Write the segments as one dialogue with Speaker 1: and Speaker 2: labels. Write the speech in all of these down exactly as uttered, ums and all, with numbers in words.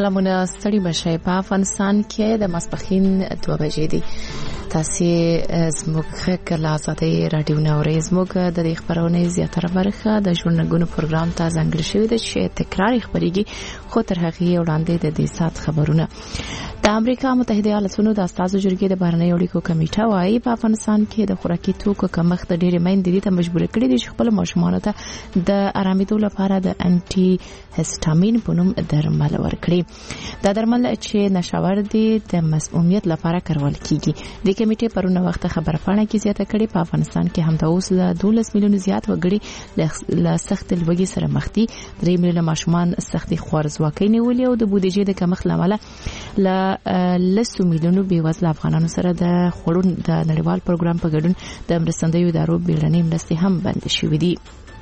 Speaker 1: سلامونه ستړي بشئ. په افغانستان کې د ماسپښین دوه بجې دي. تاسو زموږ کله آزادۍ رادیو نوري زموږ د خبرونې زیاتره برخه د ژوندګونو پروګرام ته ځانګړې شوې ده چې تکرار خبريږي، خو تر هغه وړاندې د دې سات خبرونه. د امریکا متحده ایالاتونو د استازو جرګې د بهرنیو اړیکو کمیټه وايي په افغانستان کې د خوراکي توکو کمښت د ډېرې میندې ته مجبور کړي دي چې خپل ماشومان ته د آرامېدو لپاره د انټي هیسټامین په نوم درمل ورکړي. دا درمل چې نشاور دي د مسمومیت لپاره کارول کیږي. د کمیټې پرونه وخت خبره پاڼه کې زیاته کړي په افغانستان کې هم د اوس له دولس میلیون زیات وګړي له سخت لوږې سره مخ دي. درې میلیون ماشومان سختي خوارځواکۍ نیولې او د بودیجې د کمښت لامل له لسو میلیونو بېوزله افغانانو سره د خوړو د نړیوال پروګرام په ګډون د مرستندویو ادارو بیړنۍ مرستې هم بند شوې دي.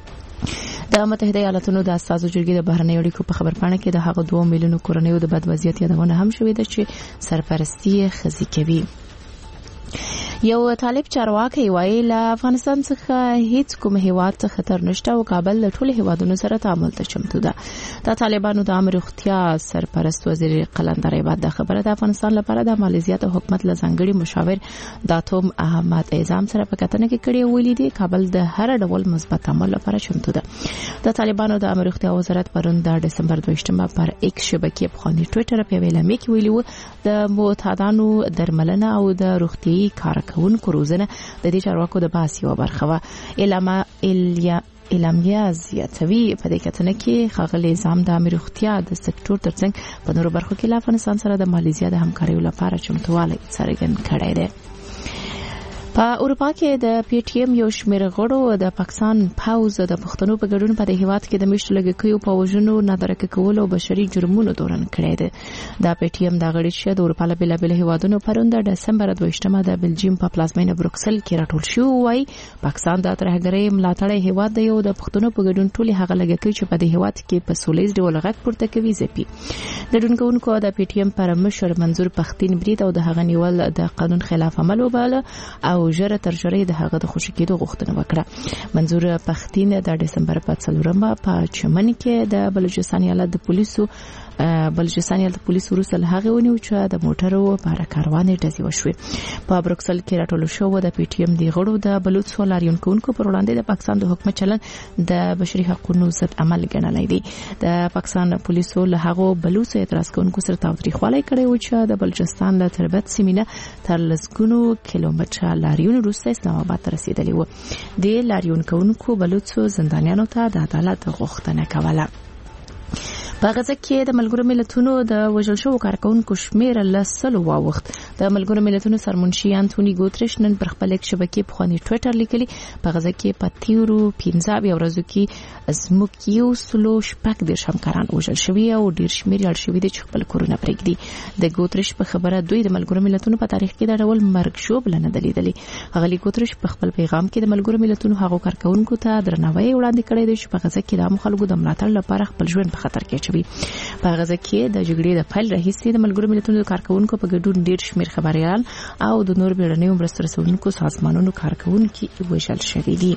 Speaker 1: د متحده ایالاتونو د استازو جرګې د بهرنیو اړیکو په خبرپاڼه کې د هغو دوه میلیونو کورنیو د بد وضعیت یادونه هم شوې ده چې سرپرستی خزي کوي. یو طالب چارواکي وایي له افغانستان څخه هیڅ کوم هیواد ته خطر نشته او کابل له ټولو هیوادونو سره تعامل ته چمتو ده. د طالبانو د امر روغتیا سرپرست وزیر قلندر عباد د خبره د افغانستان لپاره د مالیزیا د حکومت له ځانګړي مشاور داتوم احمد اعظم سره په کتنه کې کړي ویلي دي کابل د هر ډول مثبت تعامل لپاره چمتو ده. د طالبانو د امر روغتیا وزارت پرون د دسمبر دوه پر ایکس شبکې په خاني ټوئیټر په ویلامه کې ویلي و د معتادانو درملنه او د روغتي کارکونکو روزنه د دې چارواکو د بحث یو برخه و. اعلام الیا اعلامیه زیاتوي په دې کتنه کې ښاغلي نظام د امر روغتیا د سکتور ترڅنګ په نورو برخو کې له افغانستان سره د مالیزیا د همکارۍ لپاره چمتووالی څرګند کړی دی. په اروپا کې د پی ټی ایم یو شمېر غړو د پاکستان پاوز د پښتنو په ګډون په دې هیواد کې د میشت لګیکیو په وژنو نادرکه کولو او بشري جرمونو دوران کړی دی. د پی ټی ایم د غړي چې د اروپا له بېلابېلو هیوادونو پرون د دسمبر دوه د بلجیم په پلازمینه بروکسل کې راټول شو وای پاکستان د ترهګرۍ ملاتړی هیواد دی او د پښتنو په ګډون ټولي هغه لګیکي چې په دې هیواد کې په سولېز ډول غږ پورته کوي زپی. د ډونکونکو د پی ټی ایم پر مشر منظور پښتين برید او د هغه نیول د قانون خلاف عمل وباله او جره تر جره د هغه د خوشی کېدو غوښتنه وکړه. منظور پښتين د دسمبر په څلورمه په چمن کې د بلوچستان ایالت د پولیسو بلوچستان ایالت د پولیسو وروسته هغه ونیو چې د موټرو په کاروان ډزې وشوې. په بروکسل کې راټول شو د پی ټی ایم دی غړو د بلوچ لاریونکو پر وړاندې د پاکستان د حکومت چلن د بشري حقوقو ضد عمل ګڼلای دی. د پاکستان پولیسو له هغه بلوچ اعتراض کوونکو سره تاوتریخوالی کړی و چې د بلوچستان له تربت سیمینه تر لسګونو کیلومتره لاریون وروسته اسلام آباد ته رسیدلی و. د لاریون کوونکو بلوچو زندانیانو ته د عدالت غوښتنه کوله. په غزه کې د ملګرو ملتونو د وژل شوو کارکونکو شمېر له سلو واوښت. د ملګرو ملتونو سرمنشي انټونی ګوتریش نن پر خپل شبکې په خاني ټوئیټر لیکلي په غزه کې په تیرو پنځه ورځو کې زموږ یو سلو شپږ دېرش همکاران وژل شوي او ډېر شمېر یې اړ شوي دي چې خپل کورونه پرېږدي. د ګوتریش په خبره دوی د ملګرو ملتونو په تاریخ کې د ډول مرګ شوبله نه ده لیدلې. ښاغلي ګوتریش په خپل پیغام کې د ملګرو ملتونو هغو کارکونکو ته درناوی وړاندې کړی دی چې په غزه کې د عامو خلکو د ملاتړ لپاره خپل ژوند په خطر کې اچوي. په غزه کې د جګړې د پیل راهیسې د ملګرو ملتونو کارکونکو په ګډون ډېر شمېر خبريال او د نور بیړنیو مرستو رسونکو سازمانونو کارکونکو وژل شوي دي.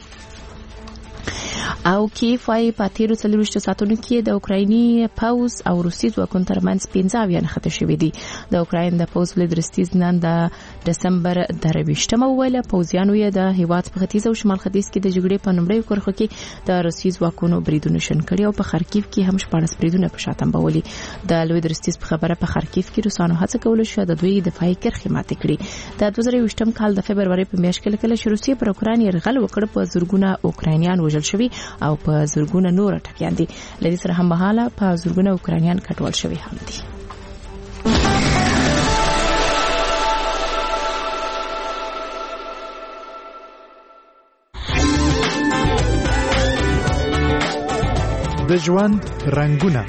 Speaker 1: او کیف وايي په تیرو څلورویشتو ساعتونو کې د اوکرایني پاوز او روسي ځواکونو ترمنځ پنځه اویا نښتې شوې دي. د اوکراین د پوز لیدرستیز نن د دسمبر درویشتمه ویله پوزیانو یې د هیواد په ختیځ او شمال ختیځ کې د جګړې په لومړیو کرښو کې د روسي ځواکونو بریدونه شن کړي او په خارکیف کې هم شپاړس بریدونه په شاتم بولي. د لوی درستیز په خبره په خارکیف کې روسانو هڅه کوله چې د دوی دفاعي کرښې ماتې کړي. د دوه زره یوولسم کال د فبرवरी په میاشت کې کله چې روسیه پر اوکراین یرغل وکړ په زورګونه اوکراینیان وژل شوي او په زورګونه نور ټپيان دي. لدې سره هم مهاله په زورګونه اوکراینیان کټوال شوي هم دي.
Speaker 2: د ژوند رنگونه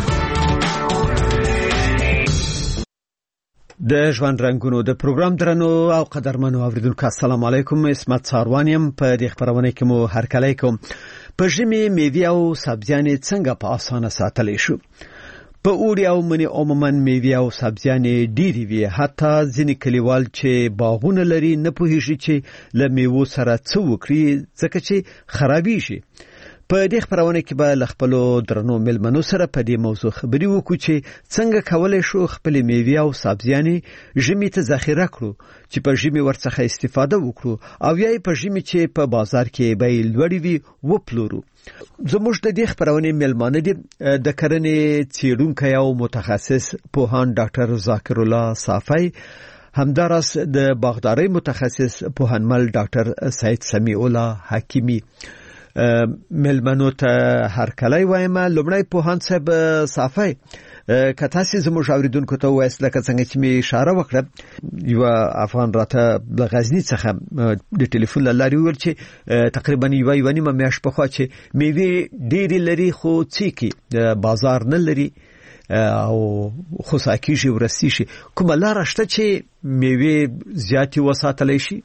Speaker 3: د ژوند رنگونو د پروګرام درنو او قدرمنو اوریدونکو السلام علیکم. اسمت ساروانیم په دې خبرونه کې مو هرکلی کوم. په ژمي میوې او سبزیانې څنګه په اسانه ساتلی شو؟ په اوړي او مني عموما میوې او سبزیانې ډېرې وي. حتی ځینې کلیوال چې باغونه لري نه پوهېږي چې له میوو سره څه وکړي ځکه چې خرابېږي. په دې خبرونه کې به خپل درنو ملمنو سره په دې موضوع خبري وکړو چې څنګه کولای شو خپل میوې او سبزیانې ژمي ته ذخیره کړو چې په ژمي ورڅخه استفاده وکړو او یا په ژمي چې په بازار کې به لوړی وي وپلورو. زموږ د دې خبرونه ملمانه دي د کرنې څیړونکو او متخصص پوهان ډاکټر ذاکر الله صافی، همدارس د باغداري متخصص پوهنمل ډاکټر سعید سمیع الله حکیمی. ملمنو ته هر کله وایم لومړی پوهان صاحب صافی که تاسو زموږ اوریدونکو ته وایي لکه څنګه چې می اشاره وکړه یو افغان راته د غزنی څخه د ټلیفون لاري ویل چې تقریبا یو یو نیمه میاشت په خوا چې میوه ډېری لري خو څیکي بازار نه لري او خو ساکیږي ورستی شي، کومه لار شته چې میوه زیاتی وساتلی شي؟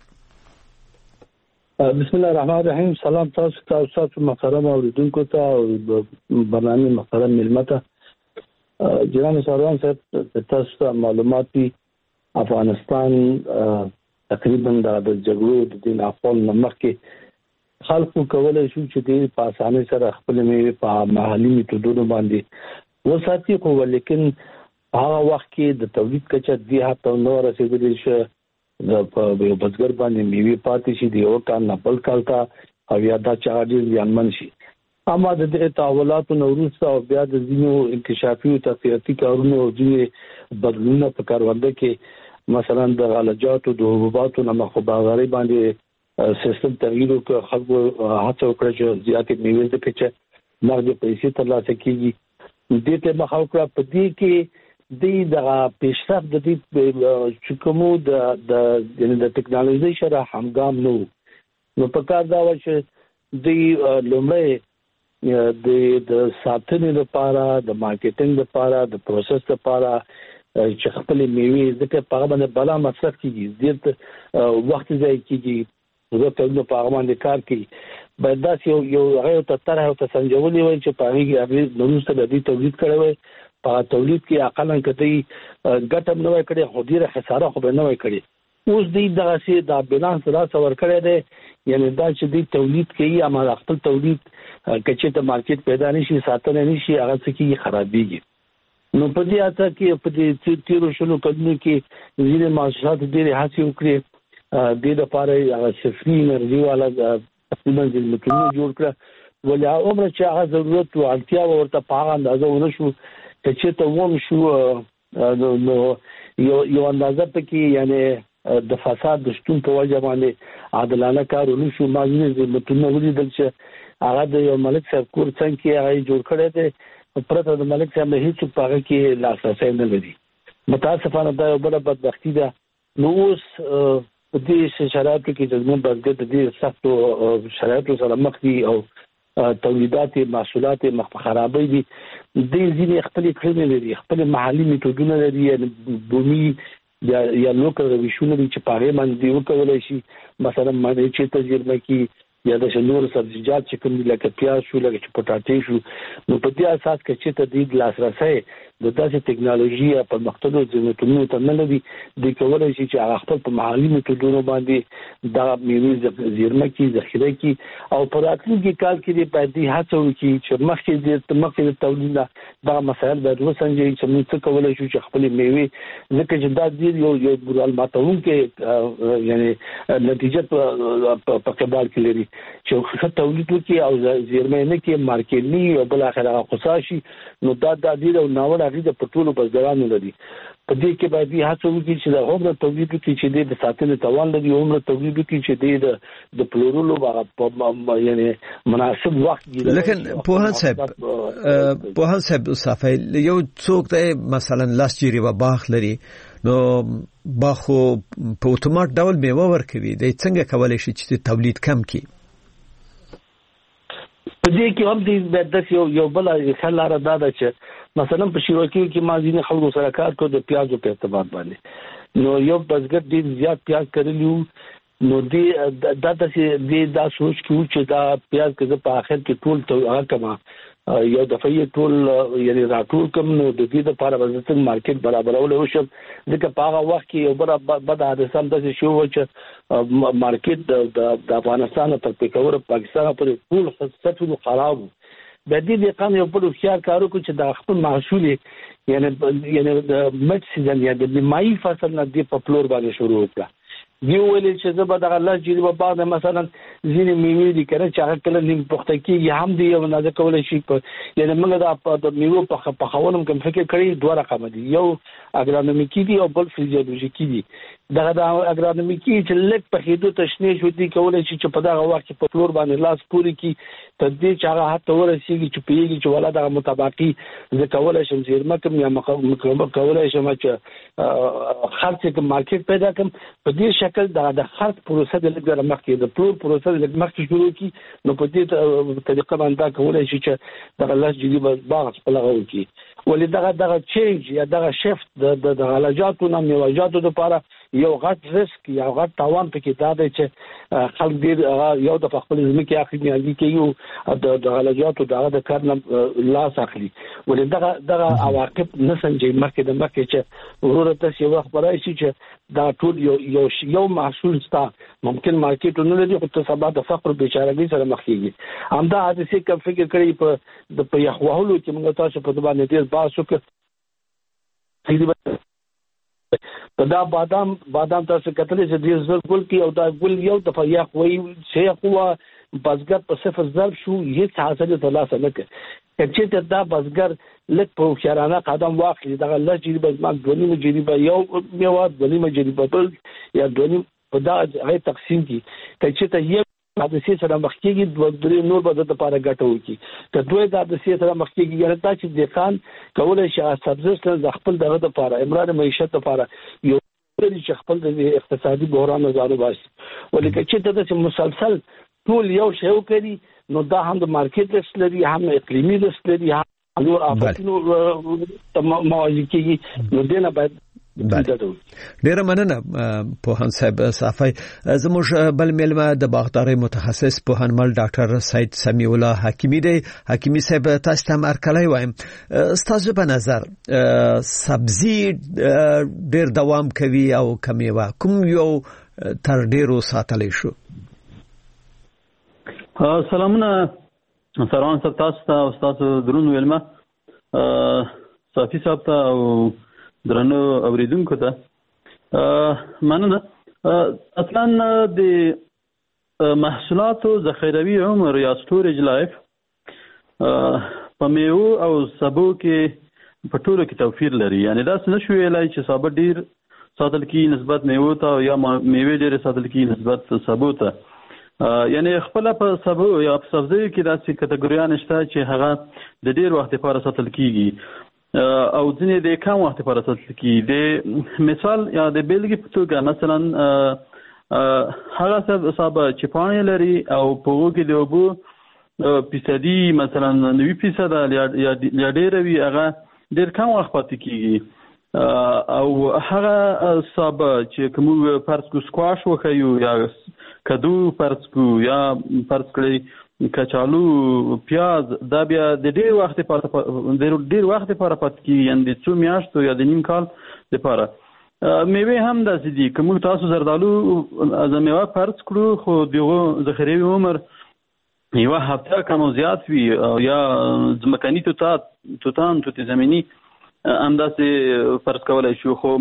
Speaker 4: بسم الله الرحمن الرحیم. سلام تاسو ته تاسو محترم اوریدونکو ته او برنامه محترم ملمته. جناب سروان صاحب تاسو ته معلومات دي افغانستان تقریبا د جګړو د دین افغان نمخ کې خلکو کولای شو چې د په اسانۍ سره خپل میوه په محلي میتودونو باندې وساتي، خو لیکن هغه وخت کې د تولید کچه دی هغه نو رسیدلی شو په یو بزګر باندې میوه پاتې شي دی او کال نه بل کال تا او یا دا چارجز ځانمن شي. اما د دې تحولاتو نوروز او بیا د ځینو انکشافي او تطبیقي کارونو او ځینې بدلونونه په کارونده کې مثلا د غلجاتو د حبوباتو نه مخابري باندې سیستم تغییر او خلکو هڅه وکړه چې زیاتې میوه د کچه نغدي پیسې ترلاسه کیږي. دې ته مخاوکړه په دې کې د پیشرفت د دې چې کومو د د د ټکنالوژي سره همګام نو نو په کار دا و چې د لومړی د د ساتنې لپاره د مارکیټینګ لپاره د پروسس لپاره چې خپل میوه ځکه په هغه باندې بلا مصرف کیږي ډېر وخت ځای کیږي زه ته نو په هغه باندې کار کوي باید دا یو یو هغه ته تر هغه ته سنجولي وي چې په هغه کې نو څه د دې تولید کړي وي په تولید کې اقلا کتي ګټم نه وای کړي خو ډیره خساره خو نه وای کړي. اوس دې دغه سي د بیلانس را څور کړي دي یعنی دا چې دې تولید کوي اما خپل تولید کچې ته مارکیټ پیدا نشي ساتنه نشي هغه څه کې خرابېږي. نو په دې اته کې په دې تیرو شلو کډنو کې ځینې مؤسسات ډېرې هڅې وکړي د دې لپاره هغه صفري انرژي والا تقریبا د مکمل جوړ کړ ولې عمر چې هغه ضرورت او اړتیا ورته په هغه اندازه ونه شو چې ته ووم شو نو یو یو اندازه پکې یعنی د فساد د شتون په وجه باندې عادلانه کارونه شو. مازنه د متنو ولیدل چې هغه د یو ملک صاحب کور څنګه هغه جوړ کړی دی پرته د ملک صاحب هیڅ په هغه کې لاسرسي نه لري. متاسفانه دا یو بل بدبختی ده. نو اوس په دې شرایطو کې چې موږ بزګر د دې سختو شرایطو سره مخ دي او تولیدات محصولات مخ خرابې دي د ځینې خپل کړنې لري خپل محلي میتودونه لري بومي یا یا لوکل رویشونه دي چې پاره باندې وکولای شي مثلا باندې چې تجربه کې یا د شنور سبزیجات چې کوم لکه پیاز شو لکه پټاټې شو نو په دې اساس کې چې تدید لاسرسي د داسې ټکنالوژي په مختلفو ځینو ته نه لري د کولای شي چې هغه خپل په محلي میتودونو باندې دا میوه زیرمه کې ذخیره کې او په راتلونکي کال کې د پدې هڅه وکړي چې مخکې د مخکې د تولید دا مسایل د وسنجي چې موږ څه کولای شو چې خپل میوه ځکه چې دا د یو یو ګرال ماتون کې یعنی نتیجه په قبال کې لري چې خپل تولید وکړي او زیرمه نه کې مارکیټینګ او بل اخر خصاشي نو دا د دې او ناوړه د پټولو بزګرانو لري. په دې کې باید هڅه وکړي چې د عمر تولید کې چې د ساتنې توان لري عمر تولید کې چې د د پلورلو په یعنی مناسب وخت دی.
Speaker 3: لیکن پوهان صاحب پوهان صاحب صافی یو څوک دی مثلا لاس جری و باغ لري نو باخو په اتومات ډول میوه ورکوي د څنګه کولای شي چې تولید کم کړي؟
Speaker 4: په دې کې هم د یو یو بل خلاره دا ده چې مثلا په شیروکي کې ما ځینې خلکو سره کار کوي د پیازو په اعتبار باندې نو یو بزګر ډېر زیات پیاز کړلیو نو دې دا د دې دا سوچ کیو چې دا پیاز کې په اخر کې ټول ته هغه کما یو دفعه ټول یعنی راټول کوم نو د دې لپاره به څنګه مارکیټ برابرول وشم ځکه په هغه وخت کې یو بل بد حادثه هم داسې شو چې مارکیټ د افغانستان تر پیښور پاکستان پورې ټول سطحونه خراب د دې د قانون یو بل خيار کارو چې د خپل محصول یعنی یعنی د مټ سیزن یا د مای فصل نه دی په فلور باندې شروع کړه دی ویل چې زه به د الله جل و بعد مثلا ځینې میوې دي کړه چې هغه کله نیم پخته کېږي هم دی یو نه کولای شي یعنی موږ د میوې په پخولم کوم فکر کړی دوه رقم دي یو اګرانومیکی دي او بل فیزیولوژیکی دي دا د اګرانومیکی چې لک په خېدو تشنې شو دي کولای شي چې په دغه وخت کې په فلور باندې لاس پوری کی تدې چې هغه حتی ورسیږي چې پیږي چې ولا د مطابقي زه کولای شم زیرمه کوم یا مقام کولای شم چې خرڅ کوم مارکیټ پیدا کوم په دې شکل دا د خرڅ پروسه د لګره مخکې د فلور پروسه د مخکې شروع کی نو په دې طریقه باندې کولای شي چې د الله جدي باغ په لغو کی ولې دغه دغه چینج یا دغه شفت د د غلاجاتو نه میواجاتو لپاره یو غټ ریسک یا غټ تاوان پکې دا دی چې خلک ډیر یو د خپل ځمکې اخلي نه کیږي د غلاجاتو دغه د کار نه لاس اخلي ولې دغه دغه عواقب نه سنجي مخکې د مخکې چې ورور ته یو خبره شي چې دا ټول یو یو یو محصول ستا ممکن مارکیټ نه لري خو ته سبا د فقر بیچارهګي سره مخ کیږي همدا حادثه کوم فکر کړی په د په یخوالو چې موږ تاسو په دبا نه ډیر باسو کې دا بادام بادام تاسو کتلې چې د زر ګل کې او دا ګل یو د فیا خوې شي خو بازګر په صفر ضرب شو هیڅ حاصل ته لاس نه کړ چې دا بازګر لک په خیرانه قدم واخلي دا الله چې به ما دونی مجری به یو میواد دونی مجری په بل یا دونی په دا غي تقسیم کی چې ته یو حادثه سره مخ کېږي د درې نور به د لپاره ګټو کی ته دوی د حادثه سره مخ کېږي یعنی تا چې د خان کولای شي سبزه د خپل دغه لپاره امرار معیشت لپاره یو چې خپل د اقتصادي بحران زارو باسي ولیکن چې د مسلسل ټول یو شی وکړي نو دا هم د مارکیټ ريسک لري هم اقلیمي ريسک لري هم نور اپاتینو موازی کېږي نو دنه باید
Speaker 3: ډیر مننه پوهان صاحب صافي زموږ بل ملما د باغداري متخصص پوهنمل ډاکټر سید سمیع الله حکیمی دی حکیمی صاحب تاسو ته مرکلای وایم ستاسو په نظر سبزی ډیر دوام کوي او کمیوا کوم یو تر ډیرو ساتلې شو
Speaker 5: سلامونه سلام صاحب تاسو ته او تاسو درون ویلما صافي صاحب ته او درنو اوریدونکو ته مننه اصلا د محصولاتو ذخیروي عمر یا سټوریج لایف په میوه او سبو کې په ټولو کې توفیر لري یعنی دا څه نشو ویلای چې سبا ډیر ساتل کی نسبت میوه ته یا میوه ډیر ساتل کی نسبت سبو ته یعنی خپل په سبو یا په سبزی کې داسې کټګوریان شته چې هغه د ډیر وخت لپاره ساتل کیږي او ځینې د کم وخت لپاره ساتل کیږي د مثال یا د بیلګې په توګه مثلا هغه سبا چې پاڼې لري او په هغو کې د اوبو فیصدي مثلا نوي فیصده یا ډېره وي هغه ډېر کم وخت پاتې کیږي او هغه سبا چې کوم فرض کو سکواش وخیو یا کدو فرض کو یا فرض کړئ کچالو پیاز دا بیا د ډیر وخت لپاره د ډیر وخت لپاره پاتې کیږي یعنی د څو میاشتو یا د نیم کال لپاره میوه هم داسې دي کوم تاسو زردالو از میوه فرض کړو خو دغه ذخیروي عمر یو هفته کم زیات وي یا ځمکني توتات توتان توت زمینی هم داسې فرض کولای شو خو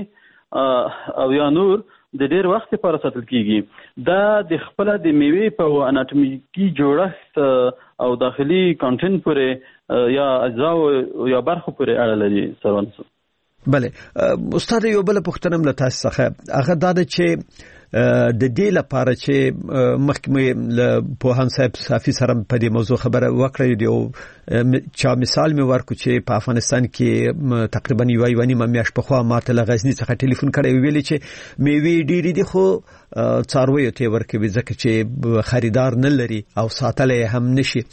Speaker 5: مړې او یا نور د ډیر وخت لپاره ساتل کیږي دا د خپل د میوې په اناتومیکي جوړښت او داخلي کانټینټ پورې یا اجزا یا برخه پورې اړه لري سروانس
Speaker 3: بله استاد یو بل پوښتنه مله تاسو څخه هغه دا چې د دې لپاره چې مخکې پوهان صاحب صافي سره په دې موضوع خبره وکړه دی چا مثال مې ورکو چې په افغانستان کې تقریبا یو یو نیمه میاشت په خوا ماته له غزنی څخه ټلیفون کړی ویلي چې میوې ډېرې دي خو څارویو ته ورکوي ځکه چې خریدار نه لري او ساتلې هم نشي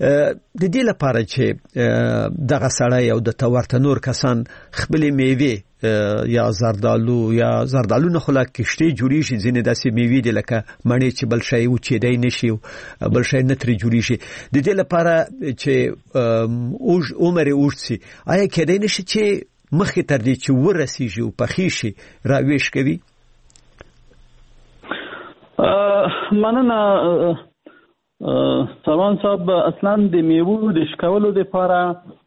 Speaker 3: د دې لپاره چې دغه سړی او د تورته نور کسان خپل میوې یا زردالو یا زردالو نه خلا کشته جوړی شي ځینې داسې میوې دي لکه مڼې چې بل شی و چې دای نشي بل شی نه ترې جوړی شي د دې لپاره چې اوج عمر اوږد شي آیا کېدای نشي چې مخکې تر دې چې ورسیږي او پخې شي راويش کوي؟
Speaker 5: مننه سلمان صاحب. اصلا د میوو د شکولو لپاره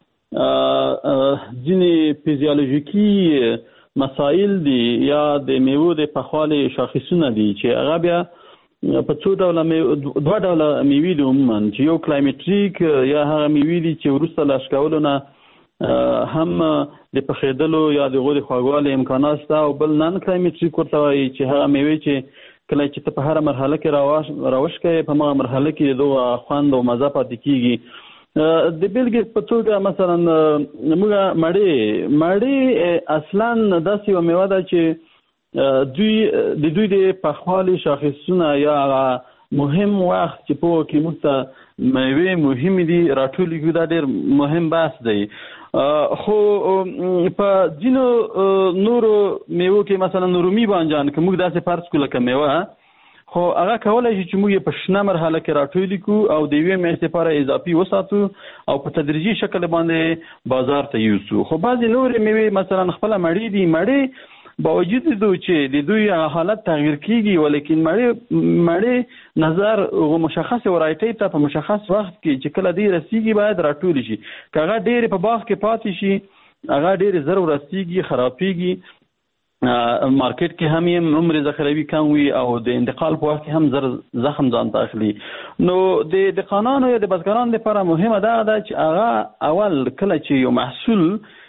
Speaker 5: ځینې فزیولوژیکي مسائل دي یا د میوو د پخوالي شاخصونه دي چې هغه بیا په څو ډوله دوه ډوله میوې دي عموما چې یو کلایمټریک یا هغه میوې دي چې وروسته له شکولو نه هم د پخېدلو یا د هغو د خوږوالي امکانات شته او بل نن کلایمټریک ورته وایي چې هغه میوې چې کله چې ته په هره مرحله کې راوش کوې په هغه مرحله کې دغه خوند او مزه پاتې کېږي. د بیلګې په توګه مثلا موږ مڼې مڼې اصلا داسې یوه میوه ده چې دوی د دوی د پخوالي شاخصونه یا مهم وخت چې په هغو کې موږ ته میوې مهمې دي راټولې کړو دا ډېر مهم بحث دی. خو په ځینو نورو میوو کې مثلا رومي بانجان که موږ داسې فرض کړو لکه میوه خو هغه کولای شي چې موږ یې په شنه مرحله کې راټولې کړو او د یوې میاشتې لپاره اضافي وساتو او په تدریجي شکل باندې بازار ته یوسو. خو بعضې نورې میوې مثلا خپله مڼې دي مڼې باوجود دو چې د دوی حالت تغییر کیږي ولیکن مړې مړې نظر مشخص ورایټي ته په مشخص وخت کې چې کله دی رسیږي باید راټول شي. کله ډېر په باغ کې پاتې شي هغه ډېر زر ورسیږي خرابېږي مارکیټ کې هم یې عمر ذخیروي کم وي او د انتقال په وخت کې هم زر زخم ځان ته اخلي. نو د دهقانانو یا د بزګرانو لپاره مهمه دا ده چې هغه اول کله چې یو محصول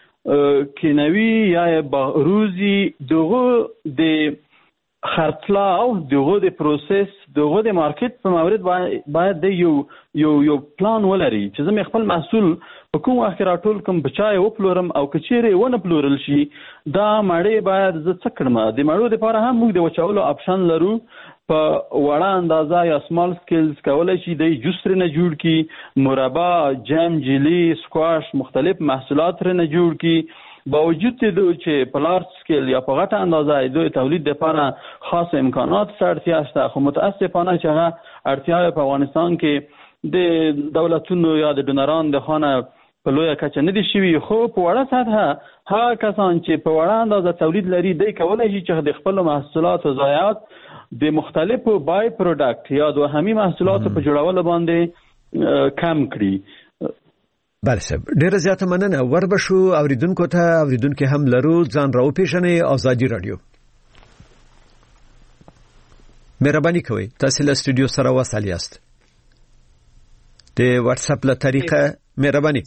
Speaker 5: کینوي یا روزي دغه د خرڅلاو دغه د پروسس دغه د مارکیټ په مورد باید د یو یو یو پلان ولري چې زه خپل محصول په کوم وخت راټول کوم بچای او پلورم او کچېره ونه پلورل شي دا مړې باید زه څه کړم. د مړو لپاره هم موږ د وچولو آپشن لرو په وړه اندازه یا سمال سکیلز کولای شي د جوس نه جوړ کی مربا جام جلی سکواش مختلف محصولات نه جوړ کی باوجود د چې په لارج سکیل یا په غټه اندازه د تولید لپاره خاص امکانات سره شته. خو متاسفانه چې هغه اړتیا په افغانستان کې د دولتونو یا د ډونران د خانه په لویه کچه نه دي شوي. خو په وړه سطحه هغه کسان چې په وړه اندازه تولید لري دی کولی شي چې د خپلو محصولاتو ضایعات د مختلفو بای پروډکټ یا دوهمي محصولاتو په جوړولو باندې کم کړي.
Speaker 3: بله صاحب ډېره زیاته مننه. وربشو اوریدونکو ته اوریدونکي هم لرو ځان راوپېژنئ. ازادي راډیو مهرباني کوئ تاسو له سټوډیو سره وصل یاست د واتس اپ له طریقه مهرباني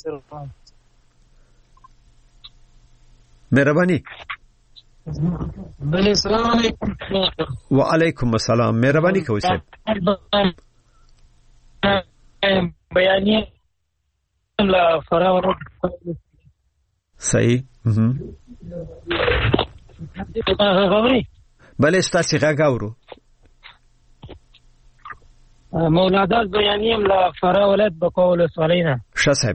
Speaker 3: مهرباني
Speaker 6: بله السلام علیکم.
Speaker 3: وعلیکم السلام. مهرباني کوئ صاحب
Speaker 6: بیانیه لا فراور
Speaker 3: صحیح بله ستاسو غږ اورو
Speaker 6: مولانا بیانیم لا فراولت بقول سوالینه
Speaker 3: ښه صاحب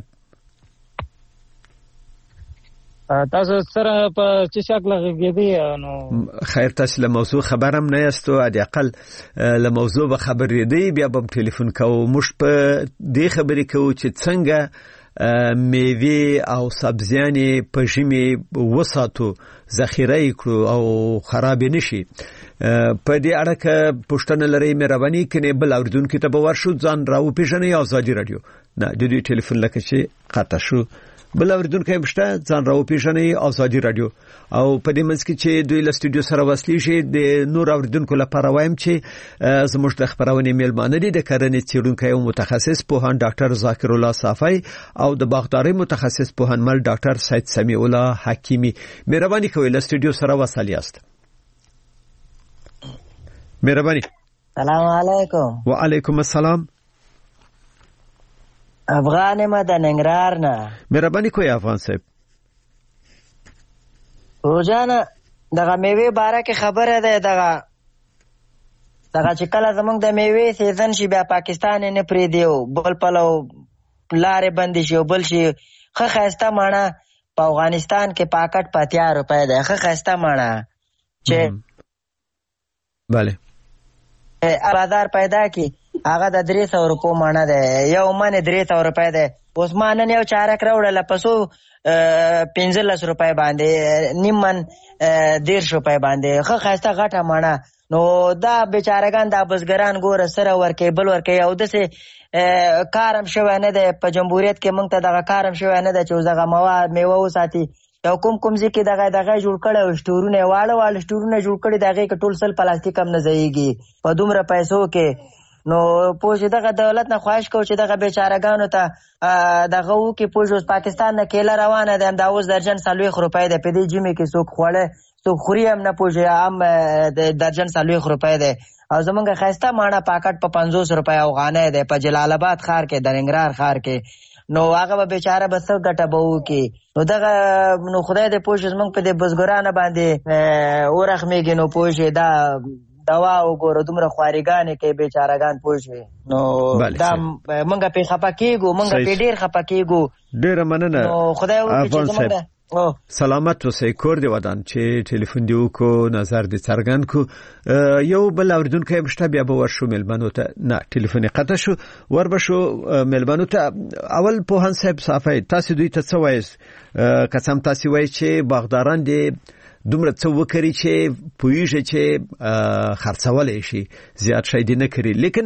Speaker 6: تاسو سره په چې شکل غږیدي نو
Speaker 3: خیر تاسو له موضوع خبرم نه یاستو ادي اقل له موضوع به خبرې دی بیا به ټلیفون کوو مش په دې خبرې کوو چې څنګه میوه او سبزیانې په ژمي وساتو ذخیره کړو او خراب نشي. په دې اړه کې پښتنه لري مهرباني کړئ بل اوریدونکو ته به ورشو ځان راو پیژنئ. ازادي رادیو نه د دې ټلیفون لکه چې قطع شو بل اوریدونکو بشته ځان راو پیژنئ. ازادي رادیو او په دې منځ کې چې دوی له سټوډیو سره وصلي شي د نور اوریدونکو لپاره وایم چې زموږ د خبرونې میلمانه دي د کرنې څېړونکی او متخصص پوهان ډاکټر ذاکر الله صافی او د باغداري متخصص پوهنمل ډاکټر سید سمیع الله حکیمی. مهرباني کوئ له سټوډیو سره وصل یاست. مهرباني.
Speaker 7: سلام علیکم.
Speaker 3: وعلیکم السلام.
Speaker 7: افغان ما د ننګرهار نه.
Speaker 3: مهرباني کوئ افغان صاحب.
Speaker 7: روزانه دغه میوه باره کې خبره ده دغه دغه چې کله زمونږ د میوه سیزن شي بیا پاکستان نه پرې دیو بل پلو لارې بندې شي بل شي خه خاسته ماڼه په افغانستان کې پاکټ په اتیا روپۍ دی. ښه ښایسته مڼه چې
Speaker 3: بله
Speaker 7: بازار پیدا کی هغه د درې سوه روپو مڼه دی. یو من درې سوه روپۍ دی. اوس ما نن یو چارک راوړله په څو پنځلس روپۍ باندې، نیم من دېرش روپۍ باندې. ښه ښایسته غټه مڼه. نو دا بیچارهګان دا بزګران ګوره سره ورکوي بل ورکوي او داسې کار هم شوی نه دی په جمهوریت کې. موږ ته دغه کار هم شوی نه دی چې اوس دغه مواد میوه وساتي. یو کوم کوم ځای کې دغه دغه جوړ کړی او سټورونه یې واړه واړه سټورونه جوړ کړي د هغې کې ټول سل پلاستیک هم نه ځایږي په دومره پیسو کې. نو پوه شې دغه دولت نه خواهش کوو چې دغه بیچارهګانو ته دغه وکړي. پوه شو اوس پاکستان نه کیله روانه دی، همدا اوس درجن څلوېښت روپۍ دی. په دې ژمي کې څوک خوړه څوک خوري هم نه. پوه شې هم درجن څلوېښت روپۍ دی. او زمونږ ښایسته ماڼه پاکټ په پنځوس روپۍ افغانۍ دی په جلال آباد ښار کې د ننګرهار ښار کې. نو هغه به بیچاره به څه ګټه به وکړي. نو دغه نو خدای دې پوه شي زمونږ په دې بزګرانو باندې ورحمېږي. نو پوه شي دا دوا وګوره دومره خوارېګانې کوي بیچارهګان. پوه شي نو دا مونږ پې خفه کېږو، مونږ پې ډېر خفه کېږو.
Speaker 3: ډېره مننه.
Speaker 7: نو خدای وکړي چې زمونږ
Speaker 3: سلامت اوسئ، کور دې ودان چې ټلیفون دې وکړو، نظر دې څرګند کړو. یو بل اورېدونکی هم شته، بیا به ورشو مېلمنو ته. نه ټلیفون یې قطع شو، ور به شو مېلمنو ته. اول پوهاند صاحب صافی تاسې دوی ته څه وایاست؟ که څه هم تاسې وایي چې باغداران دې دومره څه وکړي چې پوهېږي چې خرڅولی شي، زیات شی دې نه کړي. لیکن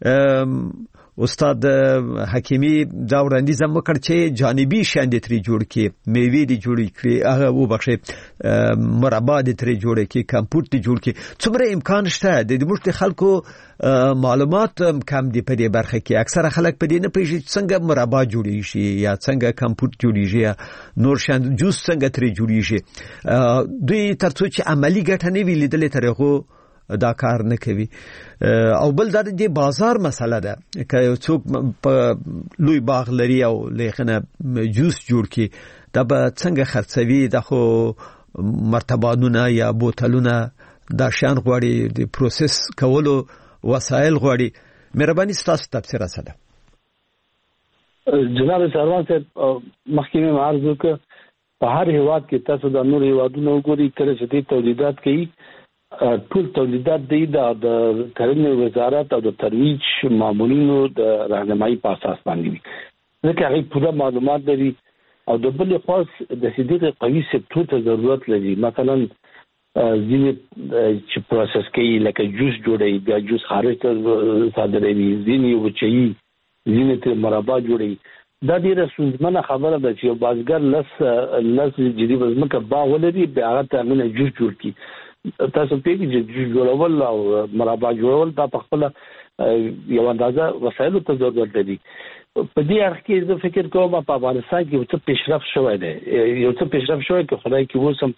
Speaker 3: استاد حکیمی دا وړاندیز هم وکړ چې جانبي شیان دې ترې جوړ کړي، میوې دې جوړې کړي، هغه وبخښئ مربا دې ترې جوړې کړي، کمپوټ دې جوړ کړي. څومره امکان شته؟ د زموږ د خلکو معلومات کم دي په دې برخه کې. اکثره خلک په دې نه پوهېږي چې څنګه مربا جوړېږي یا څنګه کمپوټ جوړېږي یا نور شیان جوس څنګه ترې جوړېږي. دوی تر څو چې عملي ګټه نه وي لیدلې تر هغو دا کار نه کوي. او بل دا د بازار مسله ده. که یو څوک په لوی باغ لري او لغنه جوس جوړ کړي دا به څنګه خرڅوي؟ دا خو مرتبانونه یا بوتلونه دا شیان غواړي، د پروسس کولو وسایل غواړي. مهرباني ستاسو تفسیر څه ده؟
Speaker 4: جناب سروان صاحب مخکې مې عرض وکړ په هر هیواد کې تاسو د نور هیوادونو وګورئ کله چې دوی تولیدات کوي ټول تولیدات دی د کرنې وزارت او د ترویج مامورینو د راهنمایي په اساس باندې وي، ځکه هغه پوره معلومات لري او د بل خوا د سیدي قوي سکتور ته ضرورت لري. مثلا ځینې چې پروسس کوي لکه جوس جوړوي، بیا جوس خارج ته صادروي، ځینې وچوي، ځینې ته مربا جوړوي. دا ډیره ستونزمنه خبره ده چې یو بازګر لس لس جدي وزمکه باغ ولري بیا هغه ته امینه جوس جوړ کړي. تاسو پیږي چې جوس جوړول او مربا جوړول دا په خپل یو اندازه وسایلو ته ضرورت لري. په دې اړه کې زه فکر کوم په افغانستان کې څه پیشرفت شوی دی، یو څه پیشرفت شوی کې خدای کې وسم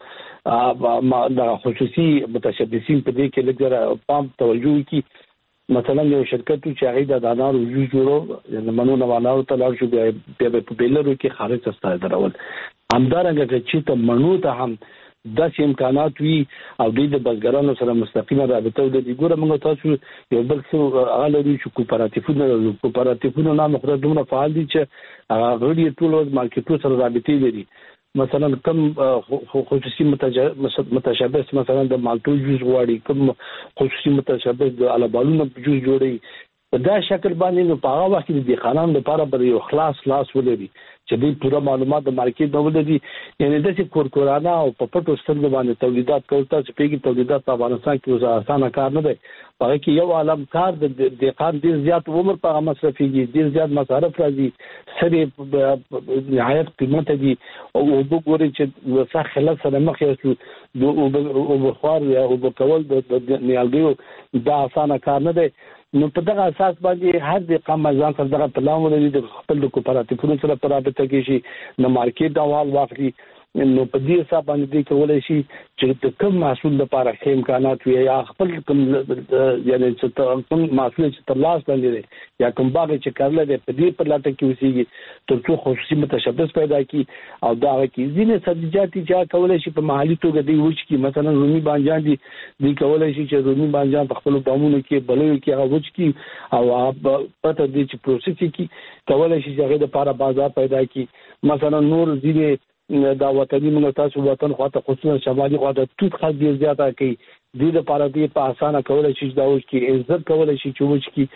Speaker 4: د خصوصي متشبثین په دې کې لږه پام توجه کی. مثلا یو شرکت چې هغه د انارو جوس جوړو د منو نه انارو ته لاړ شو بیا په بیلرو کې خارج څخه درول. همدارنګه چې ته منو ته هم داسې امکانات وي او دوی د بزګرانو سره مستقیمه رابطه ولري. ګوره موږ تاسو یو بل څه هغه لري چې کوپراتیفونه لري. کوپراتیفونه نام خدای دومره فعال دي چې هغه غړي ټول مارکیټونو سره رابطه لري. مثلا کم خصوصي متشبث مثلا د مالټو جوس غواړي، کم خصوصي متشبث د الابالونو جوس جوړي. په دا شکل باندې نو په هغه وخت کې د خانان لپاره به یو خلاص خلاص ولري چې دوی پوره معلومات د مارکیټ نه ولري. یعنی داسې کورکورانه او په پټو سترګو باندې تولیدات کول تاسو پیږي تولیدات په افغانستان کې اوس اسانه کار نه دی. هغه کې یو عالم کار د دقیقاً ډېر زیات عمر په هغه مصرفېږي، ډېر زیات مصارف راځي، سرې نهایت قیمت دي. او وګورئ چې وسه خلاص سره مخ یاستو د اوبخوار یا اوبکول د نیالګیو دا اسانه کار نه دی. نو په دغه اساس باندې هر د قام ځان سره دغه پلان ولري د خپل د کوپراتیفونو سره په رابطه کې شي نو مارکیټ اول واخلي. نو په دې حساب باندې دی کولای شي چې د کوم محصول لپاره ښه امکانات وي یا خپل کوم یعنی چې کوم محصول چې تر لاس باندې یا کوم باغ چې کارل دی په دې په لاټه کې وسیږي تر څو خصوصي متشبث پیدا کی او دا کې ځینې سبزیجات چې کولای شي په محلي توګه دی وچ کی. مثلا رومي بانجان دي دی کولای شي چې رومي بانجان په خپل بامونو کې بلوي کې هغه وچ کی او پته دی چې پروسس کی کولای شي چې هغه د لپاره بازار پیدا کی. مثلا نور ځینې دا وطني موږ تاسو وطن خواته خصوصا شمالي خواته توت خاص ډیر زیاته کوي د دې لپاره دې په اسانه کولای شي دا اوس کې عزت کولای شي چې وچ کې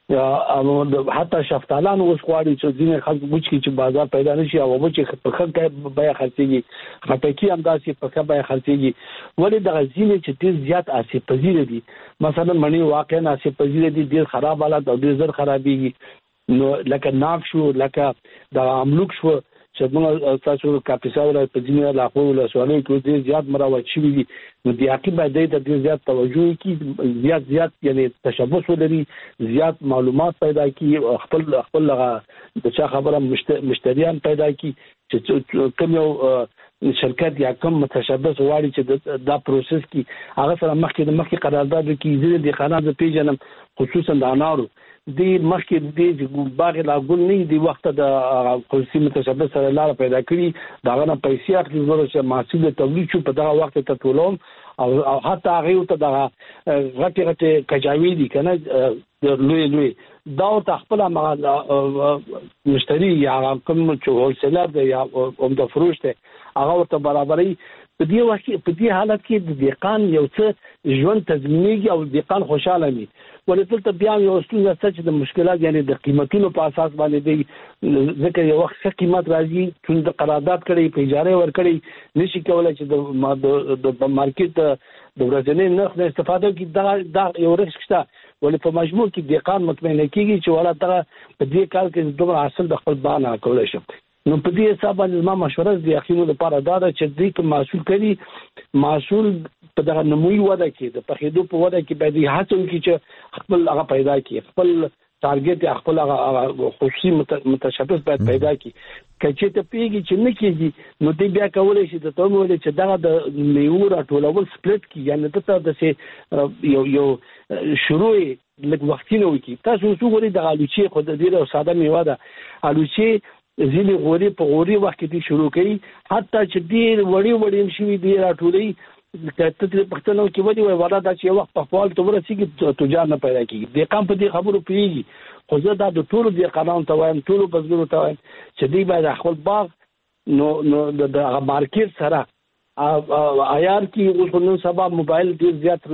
Speaker 4: حتی شفتالان اوس غواړي چې ځینې خلک وچ کې چې بازار پیدا نشي او وچ په خلک بیا خرڅيږي خټکی هم داسې په خلک بیا خرڅيږي ولې د غزینې چې ډیر زیات آسیب پذیر دي مثلا منی واقعا آسیب پذیر دي ډیر خراب حالت او ډیر زر خرابيږي نو لکه ناف شو لکه د املوک شو چې موږ تاسو کاپیسا ولایت په ځینې علاقو له سوالو کې ډیر زیات مراوت شوي دي نو د عقیب باندې د ډیر زیات توجه کی زیات زیات یعنی تشبث ولري زیات معلومات پیدا کی خپل خپل د چا خبره مشتریان پیدا کی چې کوم یو شرکت یا کوم متشبث واړي چې دا پروسس کی هغه سره مخکې د مخکې قرارداد کې زیات د خانات پیژنم خصوصا د انارو دی مخکې د باغ لا ګل نه دی وخت د خصوصي متشبث سره لار پیدا کړی دا غنه پیسې اخلي زره چې محصول تولید شو په دا وخت ته ټولوم او حتی هغه ته د غټي غټي کجاوي دي کنه لوی لوی دا ته خپل مشتری یا کوم چې هول سیلر دی یا هم د فروش ته هغه ته برابرۍ په دې وخت په دې حالت کې د دیقان یو څه ژوند تضمینېږي او دیقان خوشاله وي ولې ته بیا یو ستونزه چې د مشکلات یعنی د قیمتونو په اساس باندې دی ځکه یو وخت څه قیمت راځي چې د قرارداد کړي په اجاره ورکړي نشي کولای چې د د مارکیټ د ورځنی نرخ نه استفاده وکړي دا یو رښت شته ولې په مجموع کې دیقان مطمئن کیږي چې ولا ته په دې کال کې دومره حاصل د خپل باندې کولای شي نو په دې حساب باندې ما مشوره د یقینو لپاره دا ده چې دې کوم محصول کړي محصول په دغه نموي وده کې د پخېدو په وده کې باید هڅه وکړي چې خپل هغه پیدا کړي خپل ټارګټ خپل هغه خصوصي متشبث باید پیدا کړي کچې ته پیږي چې نه کېږي نو دې بیا کولای شي د تومو ولې چې دغه د میوه راټولول سپلیټ کی یعنی ته د سه یو یو شروع لږ وختینه وکړي تاسو وګورئ د الوچې خو د دې او ساده میوه ده الوچې ځینې غوري په غوري وخت کې شروع کړي حتی چې ډېر وړي وړي شوي دي راټولي کته په پښتنو کې ودی وای ولا دا چې وخت په خپل تمره سیږي تجار نه پیدا کیږي د قام په دې خبرو پیږي خو زه دا د ټولو د قانون ته وایم ټولو بزګرو ته وایم چې دی باید خپل باغ نو نو د مارکیټ سره عیار کې اوس نن سبا موبایل ډیر زیات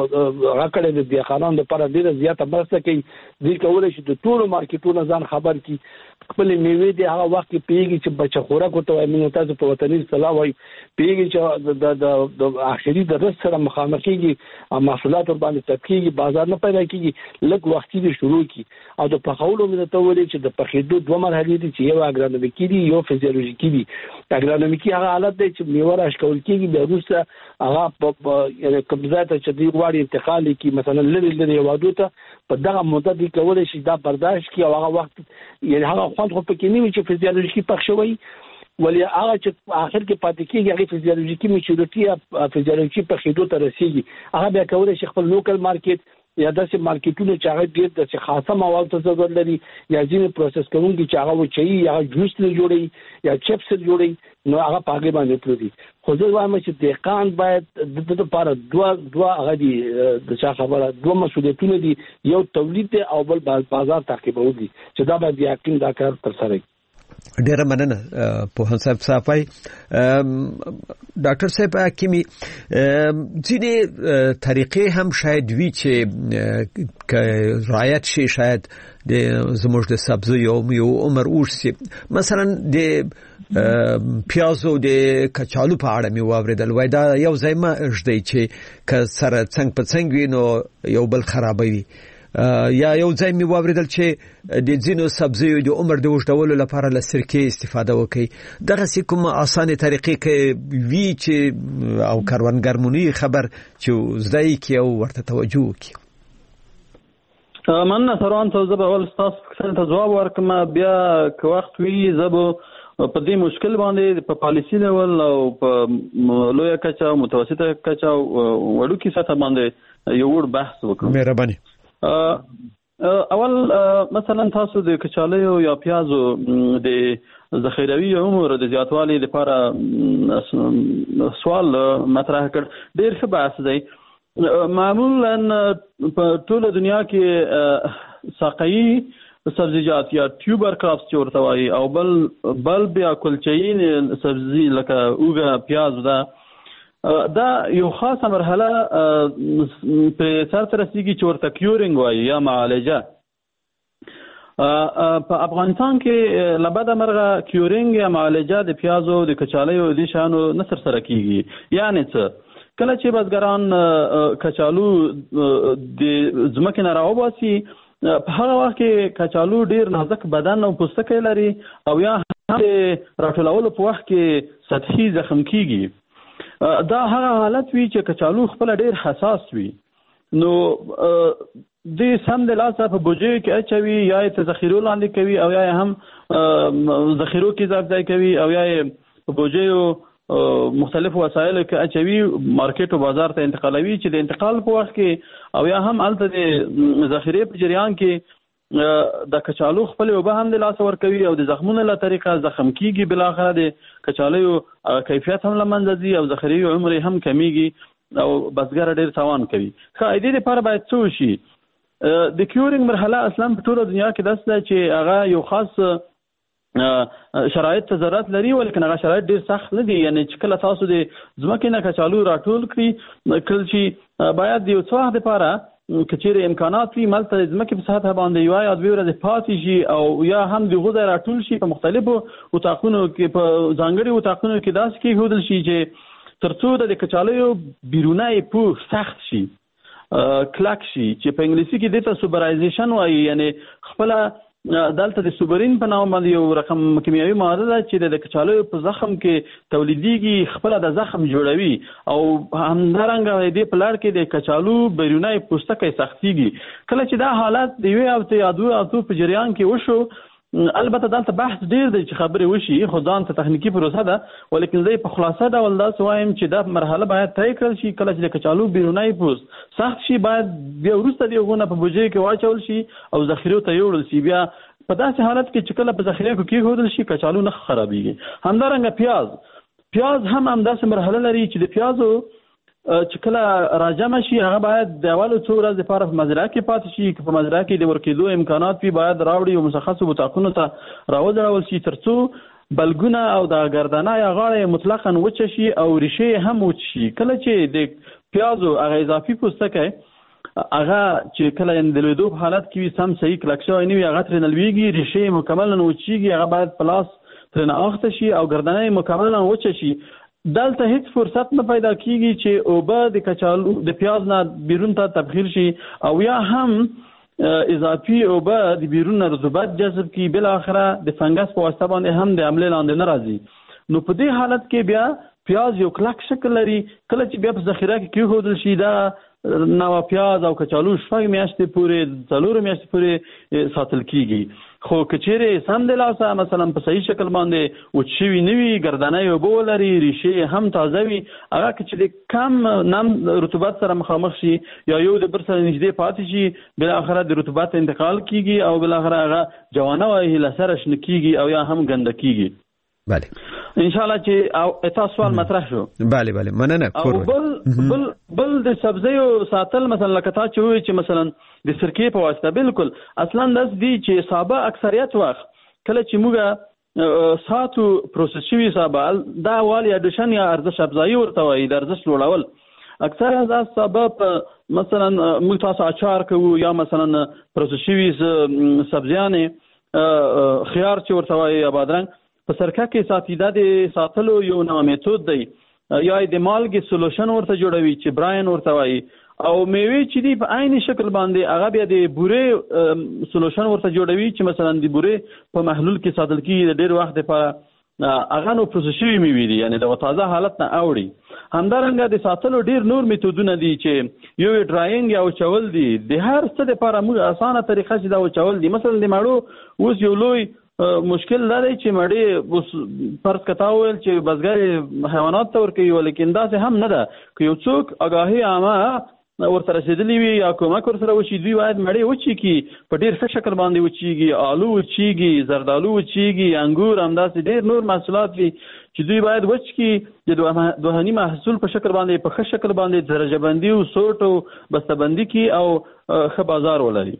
Speaker 4: راکړی د قانون لپاره ډیر زیات مرسته کوي دوی کولای شي د ټولو مارکیټونو ځان خبر کی خپل میوه دی هغه وخت کې پیږي چې بچا خوراک ته وايي نو تاسو په وطني اصطلاح وايي پیږي چې د د اخري د رس سره مخامخ کیږي محصولات ور باندې تکیږي بازار نه پیدا کیږي لږ وختي دی شروع کی او د پخولو مې ته ویلي چې د پخېدو دوه مرحلې دي چې یو اګرانومیکي دي یو فزیولوژیکي دي اګرانومیکي هغه حالت دی چې میوه راشکول کیږي د روسه هغه په یعنی قبضات چې دی غواړي انتقال کی مثلا لری لری وادو ته په دغه مدت کې کولای شي دا برداشت کی او هغه وخت یعنی هغه خوند خو پکې نه وي چې فزیولوژیکي پخ شوی ولی هغه چې اخر کې پاتې کېږي هغه فزیولوژیکي میچورټي یا فزیولوژیکي پخېدو ته رسیږي هغه بیا کولای شي خپل لوکل مارکیټ یا داسې مارکیټونه چې هغه ډېر داسې خاصه مواد ته ضرورت لري یا ځینې پروسس کوونکي چې هغه وچوي یا جوس نه جوړوي یا چپس جوړوي نو هغه په هغې باندې پلوري خو زه وایم چې دهقان باید د دې لپاره دوه دوه هغه دي د چا خبره دوه مسؤلیتونه دي یو تولید دی او بل بازار تعقیبول دي چې دا باید یقین دا کار ترسره کړي
Speaker 3: ډیره مننه پوهان صاحب صافای ډاکټر صاحب حکیمی ځینې طریقې هم شاید وی چې رعایت شي شاید د زموږ د سبزیو یو عمر اوسي مثلا د پیازو د کچالو په اړه می واوریدل وای دا یو ځای ما اجدي چې ک سره څنګه په څنګه وینو یو بل خرابوي یا یو ځای می واوریدل چې د ځینو سبزیو د عمر د وښتولو لپاره له سرکې استفاده وکړي دغه سې کومه اسانه طریقې کې وی چې او کاروانګرمونی خبر چې زدای کی او ورته توجه وکړي
Speaker 5: مننه سروان ته زه به ول تاسو ته جواب ورکم بیا که وخت وی زبو په دې مشکل باندې په پالیسی لیول او په لوی کچا متوسطه کچا وړو کې ساته باندې یو ور بحث وکړو
Speaker 3: مهرباني
Speaker 5: اول مثلا تاسو د کچالیو یا پیازو د ذخیروي عمر د زیاتوالي لپاره سوال مطرح کړ ډیر ښه بحث دی معمولا په ټوله دنیا کې ساقعي سبزیجات یا ټیوبر کراپس چې ورته وایي او بل بل بیا کلچین سبزي لکه اوږه پیاز ده دا یو خاصه مرحله په سر ته رسیږي چې ورته کیورینګ وایي یا معالجه. په افغانستان کې لبده مرغه کیورینګ یا معالجه د پیازو د کچالیو د شانو نه سره کیږي. یعنی څه کله چې بزګران کچالو د ځمکې نه راوباسي په هغه وخت کې کچالو ډیر نازک بدن او پوستکی لري او یا هم راټولولو په وخت کې سطحي زخم کیږي. دا هغه حالت وي چې کچالو خپل ډیر حساس وي نو د سم د لاسه په بوجي کې اچوي یا ته ذخیرو لاندې کوي او یا هم ذخیرو کې ځای کوي او یا په بوجيو مختلف وسایل کې اچوي مارکیټ او بازار ته انتقالوي چې د انتقال په وخت کې او یا هم الته د ذخیره په جریان کې د کچالو خپل وبه هم د لاس ور کوي او د زخمونو له طریقه زخم کیږي بل اخر د کچالو کیفیت هم لمنځه ځي او ذخیره عمر هم کمیږي او بزګر ډیر تاوان کوي. خا دې لپاره باید څه وشي؟ د کیورینګ مرحله اصلا په ټول دنیا کې داسې ده چې هغه یو خاص شرایط ته ضرورت لري ولیکن هغه شرایط ډیر سخت نه دي. یعنی چې کله تاسو د ځمکې نه کچالو راټول کړئ کله چې باید یو څه وخت لپاره کچېره امکانات وي ملته ځمکې په سطح باندې یو یا دوه ورځې پاتې شي او یا هم د غوځه راټول شي په مختلفو اتاقونو کې په ځانګړي اتاقونو کې داسې کې هودل شي چې ترڅو د کچالو بیرونی پوښ سخت شي کلک شي چې په انګلیسي کې دته سوبرایزیشن وایي. یعنی خپل دلته د سوبرین په نوم باندې یو رقم کیمیاوي ماده ده چې د کچالو په زخم کې تولیدېږي خپل د زخم جوړوي او همدارنګه دې په لړ کې د کچالو بیرونی پوستکی سختيږي. کله چې دا حالت د یو هفته یا دوه هفتو په جریان کې وشو البته دلته بحث ډیر دی چې خبرې وشي خو ځان ته تخنیکی پروسه ده ولیکن زه په خلاصه ډول دا وایم چې دا مرحله باید طی کړل شي. کله چې د کچالو بیرونی پوست سخت شي باید بیا وروسته دی غونه په بوجي کې واچول شي او ذخیره ته یوړل شي. بیا په داسې حالت کې چې کله په ذخیره کې هودل شي کچالو نه خرابېږي. همدارنګه پیاز پیاز هم همداسې مرحله لري چې د پیازو چې کله راجمه شي هغه باید د اولو څو ورځې لپاره په مزرعه کې پاتې شي. که په مزرعه کې د ورکېدو امکانات وي باید راوړي او مشخصو اتاقونو ته راوځړول شي ترڅو بلګونه او د ګردانه یا غاړه مطلقاً وچه شي او ریښې هم وچ شي. کله چې د پیازو هغه اضافي پوستکی هغه چې کله د لیدو په حالت کې وي سم صحیح کلک شوی نه وي هغه ترې نلویږي ریښې مکملا وچیږي هغه باید په لاس ترې اخته شي او ګردانه مکملا وچه شي. دلته هیڅ فرصت نه پیدا کیږي چې اوبه د کچالو د پیاز نه بیرون ته تبخیر شي او یا هم اضافي اوبه د بیرون رطوبت جذب کی بل اخره د فنګس په واسطه باندې هم د عملې لاندې نه راځي. نو په دې حالت کې بیا پیاز یو کلک شکل لري. کله چې بیا په ذخیره کې کېښودل شي دا نو پیاز او کچالو شپږ میاشتې پورې څلور میاشتې پورې ساتل کیږي. خو کچېره سم د لاسه مثلا په صحیح شکل باندې وچ شوي نه وي ګردانه یې اوبه ولري ریښې هم تازه وي هغه که چې د کم نم رطوبت سره مخامخ شي یا یو د بر سره نږدې پاتې شي بالاخره د رطوبت انتقال کیږي او بالاخره هغه جوانه وایي له سره شنه کیږي او یا هم ګنده کیږي.
Speaker 3: بله
Speaker 5: ان شاء الله چې او تاسو سوال مطرح شو.
Speaker 3: بله بله مننه.
Speaker 5: او بل بل بل د سبزیو ساتل مثلا لکه تا چې وایي چې مثلا د سرکې په واسطه بالکل اصلا داس دي چې صابه اکثریت وخت کله چې موږ ساتو پروسس شوي صابه دا وال یا دشن یا ارزش افزایی ورته وایي د ارزش لوړول اکثر دا صابه په مثلا موږ تاسو اچار کوو یا مثلا پروسس شوي سبزیانې خيار چې ورته وایي یا بادرنګ په سرکه کې ساتیده د ساتلو یو نوع میتود دی یا د مالګې سولوشن ورته جوړوي چې براین ورته وایي او میوې چې دی په عین شکل باندې هغه بیا د بورې سولوشن ورته جوړوي چې مثلا د بورې په محلول کې ساتل کېږي د ډېر وخت لپاره هغه نو پروسس شوي میوې دي یعنی د تازه حالت نه اوړي. همدارنګه د ساتلو ډېر نور میتودونه دي چې یو ډراینګ یا وچول دي د هر څه لپاره موږ اسانه طریقه چې دا وچول دي. مثلا د ماړو اوس یو لوی مشکل دا دی چې مړی اوس فرض کتا ویل چې بزګر حیوانات ته ورکوي ولیکن داسې هم نه ده که یو څوک آګاهي عامه ورته رسېدلی وي یا کومک ورسره وشي دوی باید مړی وچیږي په ډېر ښه شکل باندې وچیږي آلو وچیږي زردالو وچیږي انګور همداسې ډېر نور محصولات وي چې دوی باید وچ کړي د دوهني محصول په شکل باندې په ښه شکل باندې درجه بندي او سوټ او بسته بندي کړي او ښه بازار ولري.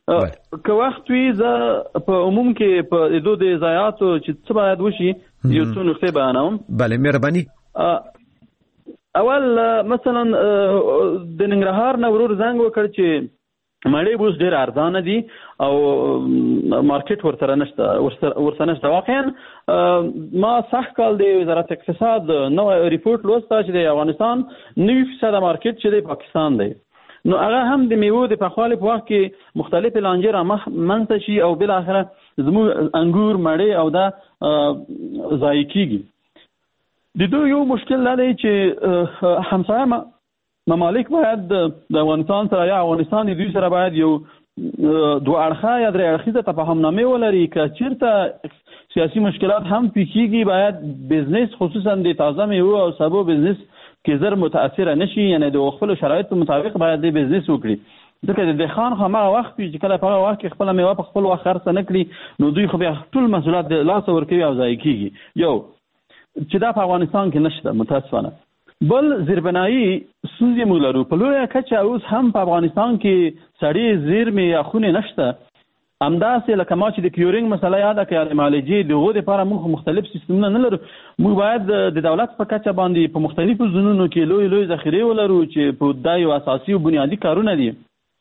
Speaker 5: که وخت وي زه په عموم کې په دو د ضایعاتو چې څه باید وشي یو څو نقطې بیانوم.
Speaker 3: بله مهرباني.
Speaker 5: اول مثلا د ننګرهار نه ورور زنګ وکړ چې مړې اوس ډېر ارزانه دي او مارکیټ ورسره نشته ورسره نشته. واقعا ما سخت کال د وزارت اقتصاد نو ریپورت لوسته چې د افغانستان نوي فیصده مارکیټ چې د پاکستان دی، نو هغه هم د میوو د پخوالي په وخت کې مختلف لانجې را منځته شي او بالاخره زموږ انګور مړې او دا ضایع کیږي. د دوی یو مشکل دا دی چې همسایه ممالک باید د افغانستان سره یا افغانستان د دوی سره باید یو دوه اړخه یا درې اړخیزه تفاهمنامې ولري. که چیرته سیاسي مشکلات هم پیښیږي باید بزنس خصوصا د تازه میوو او سبو بزنس کې زر متاثره نشي، یعنی د خپل شرایطو مطابق باید د بزنس وکړي. ځکه د دهقان خو هغه وخت چې کله په هغه وخت کې خپل میوه په خپل وخت خرڅ نه کړي نو دوی خو بیا ټول مسؤلیت د لاس ورکوي او ضایع کیږي. یو چې دا په افغانستان کې نشته متاسفانه. بل زیربنایي ستونزې موږ لرو په لویه کچه. اوس هم په افغانستان کې سړې زیرمې یا خونې نشته. همداسې لکه ما چې د کیورینګ مسله یاده کړه د معالجې د هغو دپاره موږ مختلف سیستمونه نه لرو. موږ باید د دولت په کچه باندې په مختلفو زونونو کې لوی لوی ذخیرې ولرو چې په دا یو اساسي او بنیادي کارونه دي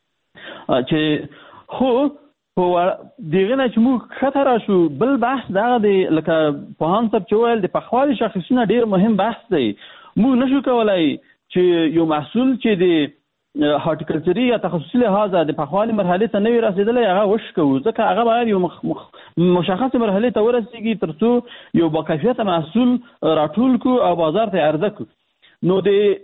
Speaker 5: چې خو په دغه نه چې موږ ښکته راشو. بل بحث دغه دی لکه پوهان صاحب چې ویل د پخوالي شاخصونه ډېر مهم بحث دی. موږ نشو کولای چې یو محصول چې د هارټیکلچري یا تخصصي لحاظه د پخوالي مرحلې ته نه وي رسېدلی هغه وشکو، ځکه هغه باید یو مشخصې مرحلې ته ورسېږي تر څو یو باکیفیته محصول راټول کړو او بازار ته عرضه کړو. نو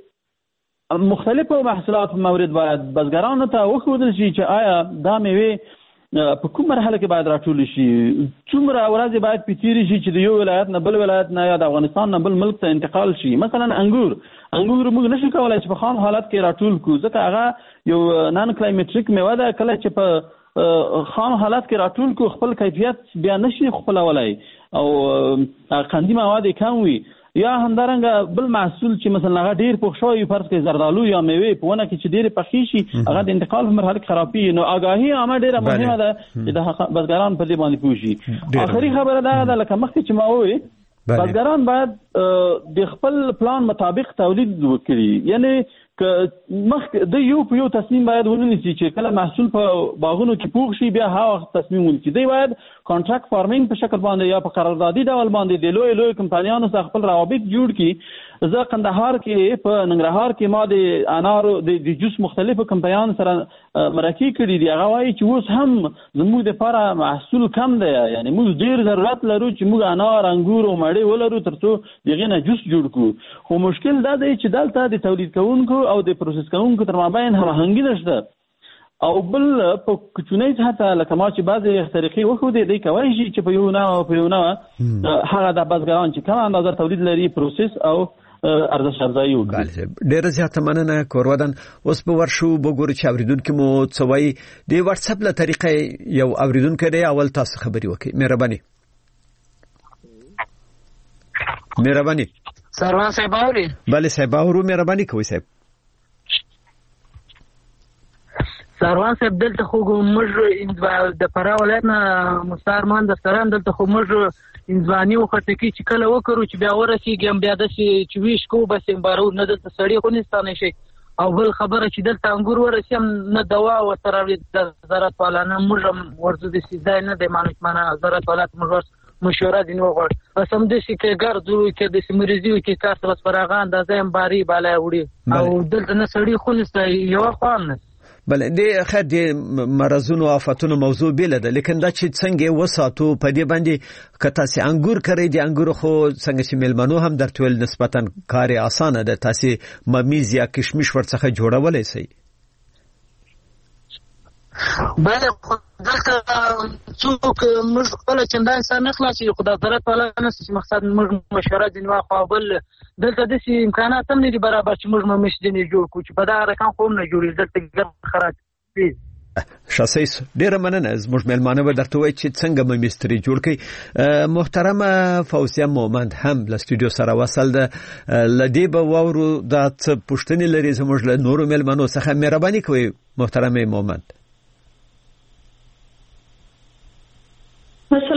Speaker 5: د مختلفو محصولاتو مورد باید بزګرانو ته وښودل شي چې آیا دا میوې په کوم مرحله کې باید راټول شي، څومره ورځې باید په تېرې شي چې د یو ولایت نه بل ولایت نه یا د افغانستان نه بل ملک ته انتقال شي. مثلا انګور انګور موږ نشو کولای چې په خام حالت کې راټول کړو، ځکه هغه یو نان کلایمټریک میوه ده. کله چې په خام حالت کې راټول کړو خپل کیفیت بیا نشي خپلولی او قندي مواد کم وي. یا همدارنګه بل محصول چې مثلا هغه ډیر پوښ شوی فرض کړئ زردالو یا میوه په ونه کې چې ډیر پخې شي هغه د انتقال په مرحله کې خرابي. نو آگاهي عامه ډیره مهمه ده چې د بزګران په دې باندې پوه شي. آخري خبره دا ده لکه مخکې چې ما وویل بزګران باید د خپل پلان مطابق تولید وکړي، یعنی که مخ د یو په یو تصمیم باید ونیسي چې کله محصول په باغونو کې پوښ شي بیا هغه وخت تصمیم ونیسي. دی باید کانټراکټ فارمینګ په شکل باندې یا په قراردادي ډول باندې د لوی لوی کمپنیانو سره خپل روابط جوړ کړي. زه قندهار کې په ننګرهار کې ما د انارو د جوس مختلفو کمپنیانو سره مرکې کړي دي. هغه وایي چې اوس هم زموږ دپاره محصول کم دی، یعنی موږ ډېر ضرورت لرو چې موږ انار انګور او مڼې ولرو تر څو د هغې نه جوس جوړ کړو. خو مشکل دا دی چې دلته د تولید کوونکو او د پروسس کوونکو تر مابین هماهنګي نشته. او بل په کوچنۍ سطحه لکه ما چې بعضې طریقې وښودې دی کولی شي چې په یو نه او په یو نه هغه د بزګران چې کمه اندازه تولید لري پروسس او ارزش افزایي وکړي.
Speaker 3: ډېره زیاته مننه کورودن. اوس به ورشو وګورو چې اورېدونکي مو څه وایي. د واتساپ له طریقې یو اورېدونکی دی، اول تاسو خبرې وکړئ. مهرباني مهرباني
Speaker 6: سروان صاحب اوري؟
Speaker 3: بله صاحب اورو. مهرباني کوئ صاحب.
Speaker 6: سروان صاحب دلته خو موږ د فراه ولایت نه مستعارمان در سره دلته خو موږ انځواني او خټکي چې کله وکړو چې بیا ورسېږي بیا داسې چې ویش کوو بس بارو نه دلته سړی خو نستانه شي. او بل خبره چې دلته انګور ورسي هم نه دوا ورسره د زراعت والا نه موږ هم ورځو د سیځای نه د معنی زراعت والا موږ مشوره دي نو غواړي بس هم داسې کې ګرځو کې داسې مریضي وي کې کار ته بس پر هغه اندازه هم باري بالا وړي او دلته نه سړي خو نسته یوه خوا هم نسته.
Speaker 3: بله د خیر د مرضونو آفتونو موضوع بیله ده، لیکن دا چې څنګه وساتو په دې باندې که تاسې انګور کرئ د انګورو خو څنګه چې میلمنو هم درته ویل نسبتا کار اسانه ده، تاسې ممیز یا کشمش ورڅخه جوړولی شئ.
Speaker 6: بله خو دلته څوک موږ خپله چندان سر نه خلاصوي خو د زراعت والا نسته چې مقصد موږ مشوره ځینې وخت او بل دلته داسې امکانات هم نه دي برابر چې موږ ممیز ځینې جوړ کړو چې په دغه رقم خو هم نه جوړېږي دلته ګرد خراب
Speaker 3: شاسیس. ډیره مننه. زموږ میلمانه به درته وایي چې څنګه ممیز ترې جوړ کړئ. محترمه فوزیه مومند هم له سټوډیو سره وصل ده. له دې به واورو دا څه پوښتنې لري زموږ له نورو میلمنو څخه. مهرباني کوئ محترمه مومند.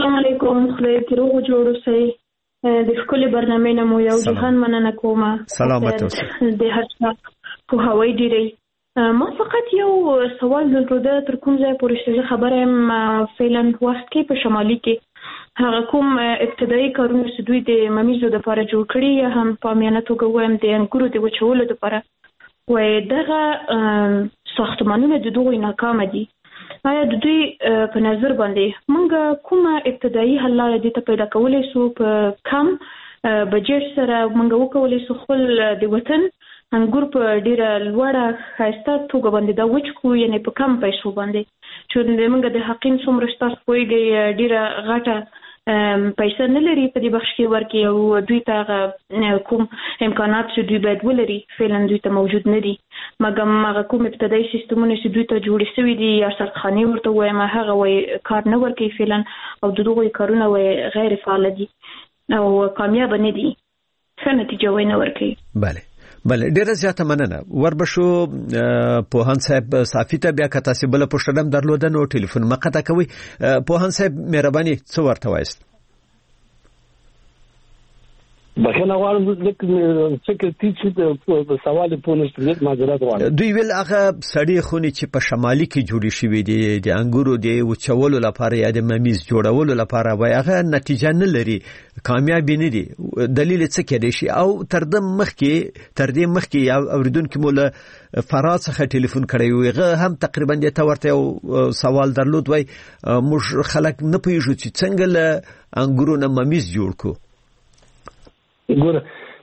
Speaker 8: السلام علیکم. خدای دې روغ جوړ اوسئ. د ښکلې برنامې نه مو یو جهان مننه کوم.
Speaker 3: سلامت اوسئ.
Speaker 8: د هر څه پوهاوی ډېری. ما فقط یو سوال درلوده، تر کوم ځای پورې چې خبره یم فعلا وخت کې په شمالي کې هغه کوم ابتدایي کارونه چې دوی د ممیزو دپاره جوړ کړي یا هم په عامیانه توګه ووایم د انګورو د وچولو دپاره، وایي دغه ساختمانونه د دغوی ناکامه دي. آیا د دوی په نظر باندې موږ کومه ابتدایي حل لاره دې ته پیدا کولی سو په کم بجټ سره موږ وکولی سو خپل د وطن انګور په ډیره لوړه ښایسته توګه باندې دا وچ کړو، یعنې په کم پیسو باندې چې موږ د حقین څومره ستاسو پوهېږئ ډیره غټه پیسې نه لري په دې بخش کې ورکړي او دوی ته هغه کوم امکانات چې دوی باید ولري فعلا دوی ته موجود نه دي، مګر هغه کوم ابتدایي سیستمونه چې دوی ته جوړې شوي دي یا سرخانې ورته وایم هغه وایي کار نه ورکوي فعلا او د دغوی کارونه وایي غیر فعاله دي او کامیابه نه دي، ښه نتیجه وایي نه ورکوي.
Speaker 3: بله بله ډیره زیاته مننه. وربشو پوهان صاحب صافی ته بیا که تاسې بله پوښتنه هم درلوده نو ټلیفون مه قطع کوئ. پوهان صاحب مهرباني څه ورته وایست؟
Speaker 4: بخښنه غواړم لږ فکر تیز شو د سوال پوه نه شو، معذرت غواړم.
Speaker 3: دوی ویل هغه سړې خونې چې په شمالي کې جوړې شوي دي د انګورو د وچولو لپاره یا د ممیز جوړولو لپاره، وایي هغه نتیجه نه لري، کامیابي نه دي. دلیل یې څه کېدای شي؟ او تر دې مخکې تر دې مخکې یو اورېدونکي مو له فراه څخه ټلیفون کړی و، هغه هم تقریبا دې ته ورته یو سوال درلود، وایي موږ خلک نه پوهېږو چې څنګه له انګورو نه ممیز جوړ کړو.
Speaker 4: ګوره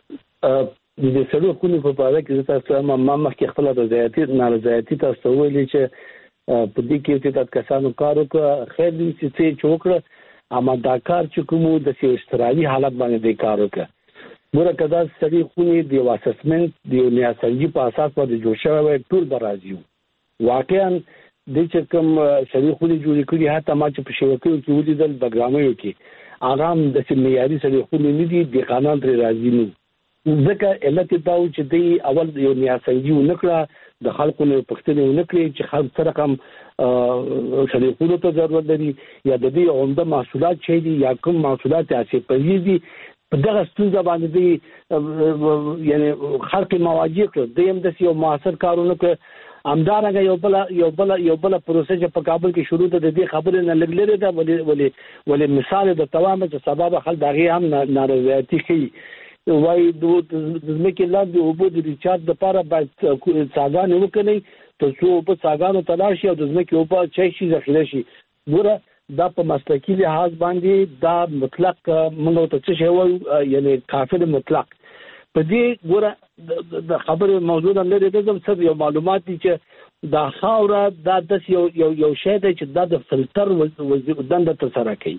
Speaker 4: د دې سړو خونې په باره کې زه تاسو ته ما مخکې خپله رضایتي نارضایتي تاسو ته وویلې چې په دې کې چې دا کسانو کار وکړه خیر دی چې څه یې وکړه، اما دا کار چې کوم د یو اشتراکي حالت باندې دی کار وکړه. ګوره که دا سړي خونې د یو اسسمنټ د یو نیاسنجي په اساس باندې جوړ شوی وای ټول به راضي وو. واقعا دې چې کوم سړي خونې جوړې کړي حتی ما چې په شبکیو کې ولیدل بګرامیو کې هغه هم داسې معیاري سړي خونې نه دي، دهقانان ترې راضي نه وو. ځکه علت یې دا و چې دوی اول یو نیاسنجي ونه کړه، د خلکو نه پوښتنې ونه کړې چې خلک څه رقم سړي خونو ته ضرورت لري یا د دې عمده محصولات څه دي یا کوم محصولات یې حاصلپذیر دي. په دغه ستونزه باندې دوی یعنې خلک مواجه کړل. دوی هم داسې یو مؤثر کار ونه کړ. همدارنګه یو بله یو بله یو بله پروسه چې په کابل کې شروع ده د دې خبرې نه لږ لرې ده، ولې ولې ولې مثال د توامه چې سبب خلک د هغې هم نارضایتي ښیي. وایي د ځمکې لاندې اوبو د ریچارج دپاره باید څاګانې وکړئ تر څو اوبه څاګانو ته لاړ شي او د ځمکې اوبه چای شي ذخیره شي. ګوره دا په مسلکي لحاظ باندې دا مطلق موږ ورته څه شی وایو یعنې کافر مطلق. په دې ګوره د خبرې موضوع نه لرې ده، زه صرف یو معلومات دي چې دا خاوره دا داسې یو یو یو شی دی چې دا د فلټر دنده ترسره کوي.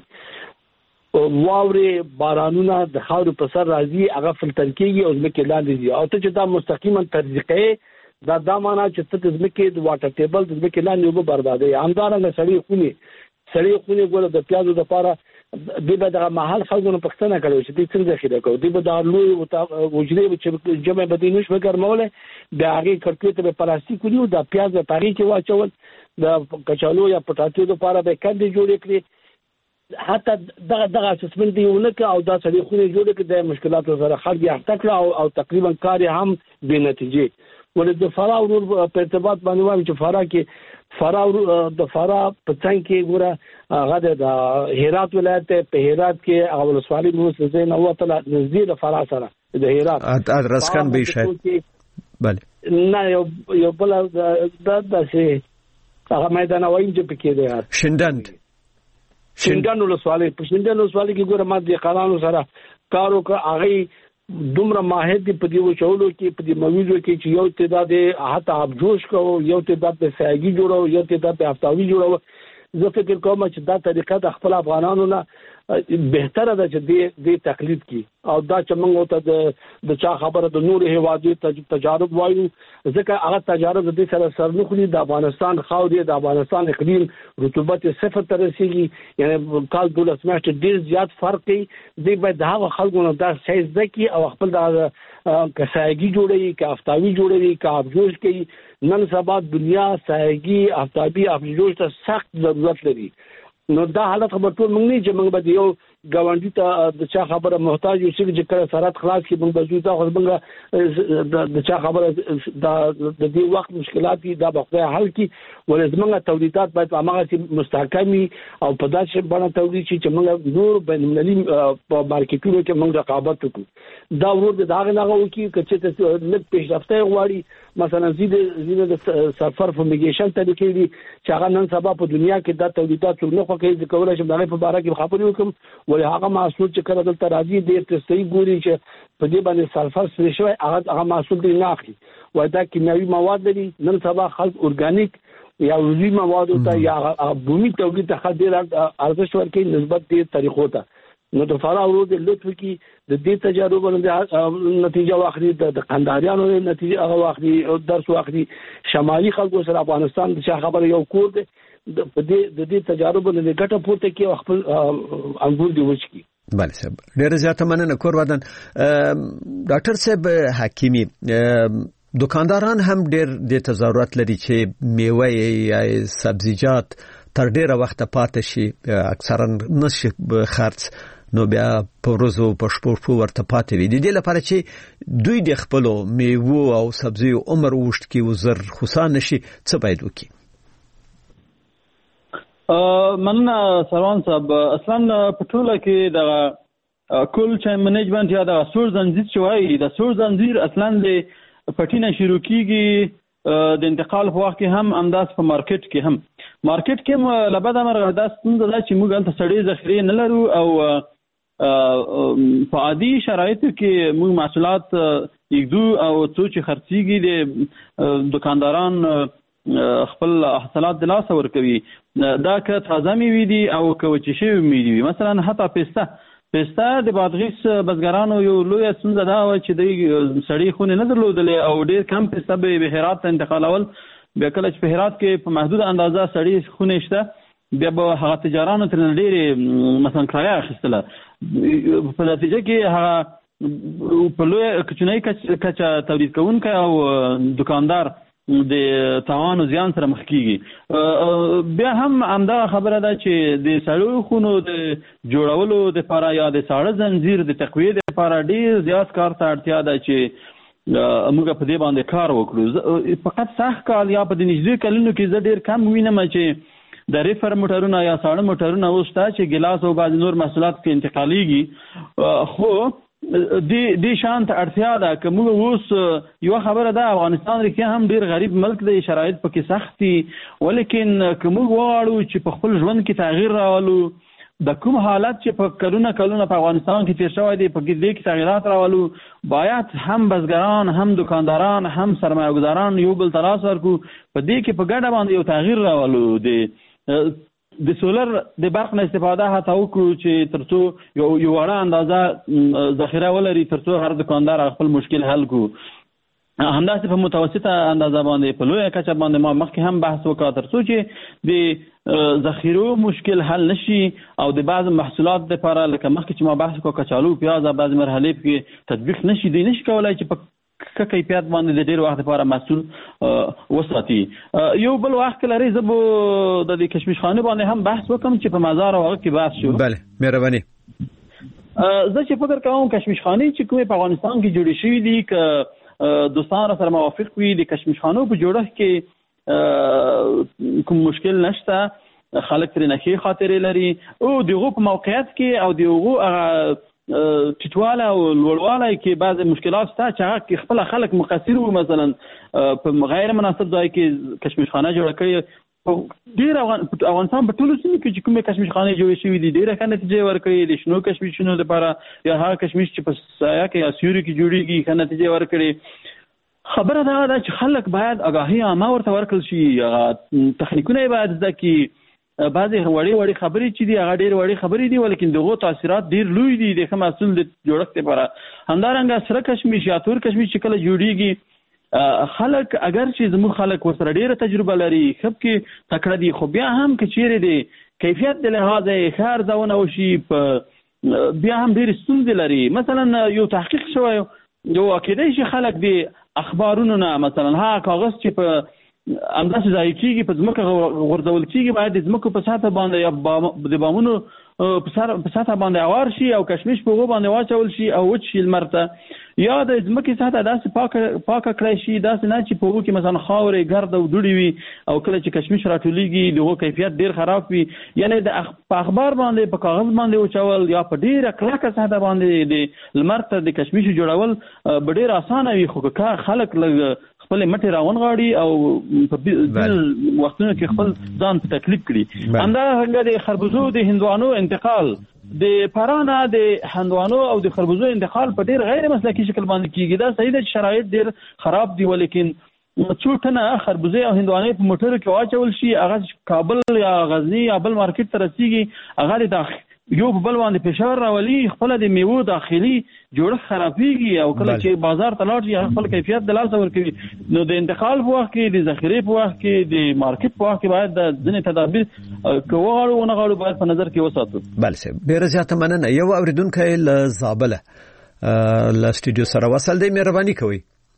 Speaker 4: واورې بارانونه د خاورې په سر راځي، هغه فلټر کېږي او ځمکې لاندې ځي. او ته چې دا مستقیما تجزیه کوې دا دا معنا چې ته د ځمکې د واټر ټیبل د ځمکې لاندې اوبه بربادوي. همدارنګه سړې خونې سړې خونې ګوره د پیازو دپاره دوی به دغه محل خلکو نه پوښتنه کړې چې دوی څنګه ذخیره کوي. دوی به دا لوی حجرې چې جمع به دوی نه شوه ګرمولی، د هغې کړکیو ته به پلاستیک ونیو، دا پیاز به په هغې کې واچول، د کچالو یا پټاټو دپاره به کندې جوړې کړې. حتی دغه دغه اسسمنټ یې ونه کړه او دا سړې خونې جوړې کړې، د مشکلاتو سره خلک یې اخته کړه او تقریبا کار یې هم بې نتیجې. ولې د فراه ورور په ارتباط باندې وایم چې فراه کې فراه د فراه په څنګ کې ګوره هغه د هرات ولایت په هرات کې هغه ولسوالي موږ څه نه وته نږدې د فراه سره د هرات
Speaker 3: ادرسکن به شي. بله
Speaker 4: نه یو یو بل د داسې هغه میدان وایم چې پکې دی
Speaker 3: شندند
Speaker 4: شندند ولسوالي. په شندند ولسوالي کې ګوره ما د قانونو سره کار وکړ، هغه دومره ماهر دي په دې وچولو کې په دې مویزو کې چې یو تعداد حتی ابجوش کوو، یو تعداد د سایګي جوړو، یو تعداد د هفتاوي جوړو. زه فکر کوم چې دا طریقه د خپل افغانانو نه بهتره ده چې دې دې تقلید کی او دا چې موږ ته د چا خبره د نور هیوادو تجارب وایو، ځکه هغه تجارب د دې سره سر نه خوري. د افغانستان خاورې د افغانستان اقلیم رطوبت صفر ته رسیږي، یعنی کال دولس میاشتې ډېر زیات فرق کوي. دوی باید د هغه خلکو نه دا شی زده کړي او خپل د که سایګي جوړوي که افتاوي جوړوي که ابجوش کوي. نن سبا دنیا سایګي افتابي ابجوش ته سخت ضرورت لري نو دا حالت خبر ټول موږ نه چې موږ به یو ګاونډي ته د چا خبره محتاج یو چې کله سرحد خلاص کی موږ به دا خو موږ د چا خبره د دې وخت مشکلات دي دا به خدای حل کی ولې موږ تولیدات باید هغه مستحکمي او په داسې باندې تولید شي چې موږ نور بین المللي په مارکیټونو کې موږ رقابت وکړو دا ورته دا نه غوږی چې لږ پیشرفته غواړي مثلا زیاده زیاده د سفر فومیګیشن طریقې دي چې هغه نن سبا په دنیا کې دا تولیدات څنګه کوي چې کولای شي دغه په اړه کې خبرې وکم ولې هغه محصول چې کله دلته راځي د تستۍ ګوري چې په دې باندې سلفر سره شوی هغه هغه محصول دی نه اخلي وای دا کیمیاوي مواد دي نن سبا خلک اورګانیک یا عضوي مواد ته یا بومي تولید ته خدای ارزښت ورکړي نسبت دې طریقو ته نو د فرا ورو د لطف کی د دې تجربه باندې نتیجه واخلي د قنداریانو نتیجه هغه واخلي او درس واخلي شمالي خلکو سره افغانستان د خبره یو کور دی د دې د دې تجربه نه ګټه پورته کې خپل انګور دی وچ کی
Speaker 3: بله صاحب ډېر زیاته مننه کور ودان ډاکټر صاحب حکیمی دکانداران هم ډېر د تضررات لري چې میوه یا سبزیجات تر ډیره وخت پاتې شي اکثرا نشي خرڅ نو بیا په ورځو په شپو شپو ورته پاتې وي د دې لپاره چې دوی د خپل میوه او سبزیو عمر وشت کې وزر خصان نشي څه باید وکړي
Speaker 5: مننه سروان صاحب اصلا په ټوله کې د کول چین منیجمنت یا د سور زنجیر چې وایي د سور زنجیر اصلا د پټینه شروع کیږي د انتقال په وخت کې هم انداز په مارکیټ کې هم مارکیټ کې لبدا مرغه دا ستونزه ده چې موږ هلته سړې ذخیرې نه لرو او په عادي شرایطو کې موږ محصولات یګدو او څو چې خرڅېږي د دکانداران خپل حاصلات د لاسه ورکوي دا که تازه میوې دي او که وچې شوې میوې دي مثلا حتی پیسته پیسته د بادغیس بزګرانو یو لویه ستونزه دا وه چې دوی سړې خونې نه درلودلې او ډېر کم پیسته به یې هرات ته انتقالول بیا کله چې په هرات کې په محدود اندازه سړې خونې شته بیا به هغه تجارانو ترې ډېرې مثلا کرایه اخیستله په نتیجه کې هغه په لویه کوچنۍ کچه تولید کوونکی او دکاندار د تاوان او زیان سره مخ کیږي بیا هم همدغه خبره ده چې د سړو خونو د جوړولو دپاره یا د ساړه زنځیر د تقویې دپاره ډېر زیات کار ته اړتیا ده چې موږ په دې باندې کار وکړو فقط سخت کال یا په د نږدې کلونو کې زه ډېر کم وینم چې د ریفر موټرونه یا ساړه موټرونه اوس شته چې ګیلاس او بعضې نور محصولات کې انتقالیږي خو دې دې شان ته اړتیا ده که موږ اوس یوه خبره ده افغانستان رښتیا هم ډېر غریب ملک دی شرایط پکې سخت دي ولیکن که موږ وغواړو چې په خپل ژوند کې تغییر راولو د کوم حالت چې په کلونه کلونه په افغانستان کې تیر شوی دی په دې کې تغییرات راولو باید هم بزګران هم دکانداران هم سرمایه ګزاران یو بل ته لاس ورکړو په دې کې په ګډه باندې یو تغییر راولو د د سولر د برق نه استفاده هڅه وکړو چې ترڅو یو یو وړه اندازه ذخیره ولري ترڅو هر دکاندار خپل مشکل حل کړو همداسې په متوسطه اندازه باندې په لویه کچه باندې ما مخکې هم بحث وکړ ترڅو چې د ذخیرو مشکل حل نشي او د بعض محصولات لپاره لکه مخکې چې ما بحث وکړ کچالو پیاز بعض مرحلې کې تطبیق نشي دی نشي کولای چې په که کیفیت باندې د ډېر وخت لپاره محصول وساتي یو بل وخت کې لري زه به د کشمش خانه باندې هم بحث وکم چې په مزار او هغه کې بحث شو
Speaker 3: بله مهرباني
Speaker 5: زه چې فکر کوم کشمش خانه چې کومې په افغانستان کې جوړې شوي دي که دوستان سره موافق وي د کشمش خانو په جوړښت کې کوم مشکل نشته خلک ترې نښې خاطرې لري او د هغو په موقعیت کې او د هغو هغه ټیټواله او لوړوالی کې بعضې مشکلات شته چې هغه کې خپله خلک مقصر وو مثلا په غیر مناسب ځای کې کشمش خانه جوړه کړې ډېر افغانستان په ټولو سیمو کې چې کومې کشمش خانې جوړې شوي دي ډېره ښه نتیجې ورکړې د شنو کشمشونو لپاره یا هغه کشمش چې په سایه کې یا سیوري کې جوړېږي ښه نتیجې ورکړې خبره دا ده چې خلک باید آګاهي عامه ورته ورکړل شي هغه تخنیکونه یې باید زده کړي بعضې وړې وړې خبرې چې دي هغه ډېر وړې خبرې دي ولیکن د هغو تاثیرات ډېر لوی دي د ښه محصول د جوړښت لپاره همدارنګه سره کشمش یا تور کشمش چې کله جوړېږي خلک اگر چې زموږ خلک ورسره ډېره تجربه لري ښه پکې تکړه دي خو بیا هم که چیرې د کیفیت د لحاظه یې ښه ارزونه وشي په بیا هم ډېرې ستونزې لري مثلا یو تحقیق شوی یو کېدای شي خلک د اخبارونو نه مثلا هغه کاغذ چې په همداسې ځای کېږي، په ځمکه غورځول کېږي، باید د ځمکو په سطحه باندې یا د بامونو په سطحه باندې اوار شي او کشمش په هغو باندې واچول شي او وچ شي لمر ته، یا د ځمکې سطحه داسې پاکه پاکه کړی شي، داسې نه چې په هغو کې مثلا خاورې ګرد او دوړې وي او کله چې کشمش راټولیږي د هغو کیفیت ډېر خراب وي. یعنې د په اخبار باندې په کاغذ باندې وچول یا په ډېره کلکه سطحه باندې د لمر ته د کشمش جوړول به ډېر اسانه وي، خو که خلک لږ خپل مټې راونغاړي او په بل وختونو کې خپل ځان په تکلیف کړي. همدارنګه د خربوزو د هندوانو انتقال د پرانه د هندوانو او د خربوزو انتقال په ډېر غیر مسلکي شکل باندې کېږي. دا صحیح ده چې شرایط ډېر خراب دي، ولیکن څو ټنه خربوزې او هندوانې په موټرو کې واچول شي، هغه کابل یا غزني یا بل مارکیټ ته رسېږي، هغه د یو په بل باندې فشار راولي، خپل د میوو داخلي جوړښت خرابېږي او کله چې بازار ته لاړ شي خپل کیفیت د لاسه ورکوي. نو د انتقال په وخت کې، د ذخیرې په وخت کې، د مارکیټ په وخت کې باید د ځینې تدابیر که وغواړو ونه غواړو باید په نظر کې وساتو.
Speaker 3: بله صاحب، ډېره زیاته مننه. یو اورېدونکی له زابله له سټوډیو سره وصل دی، مهرباني کوئ.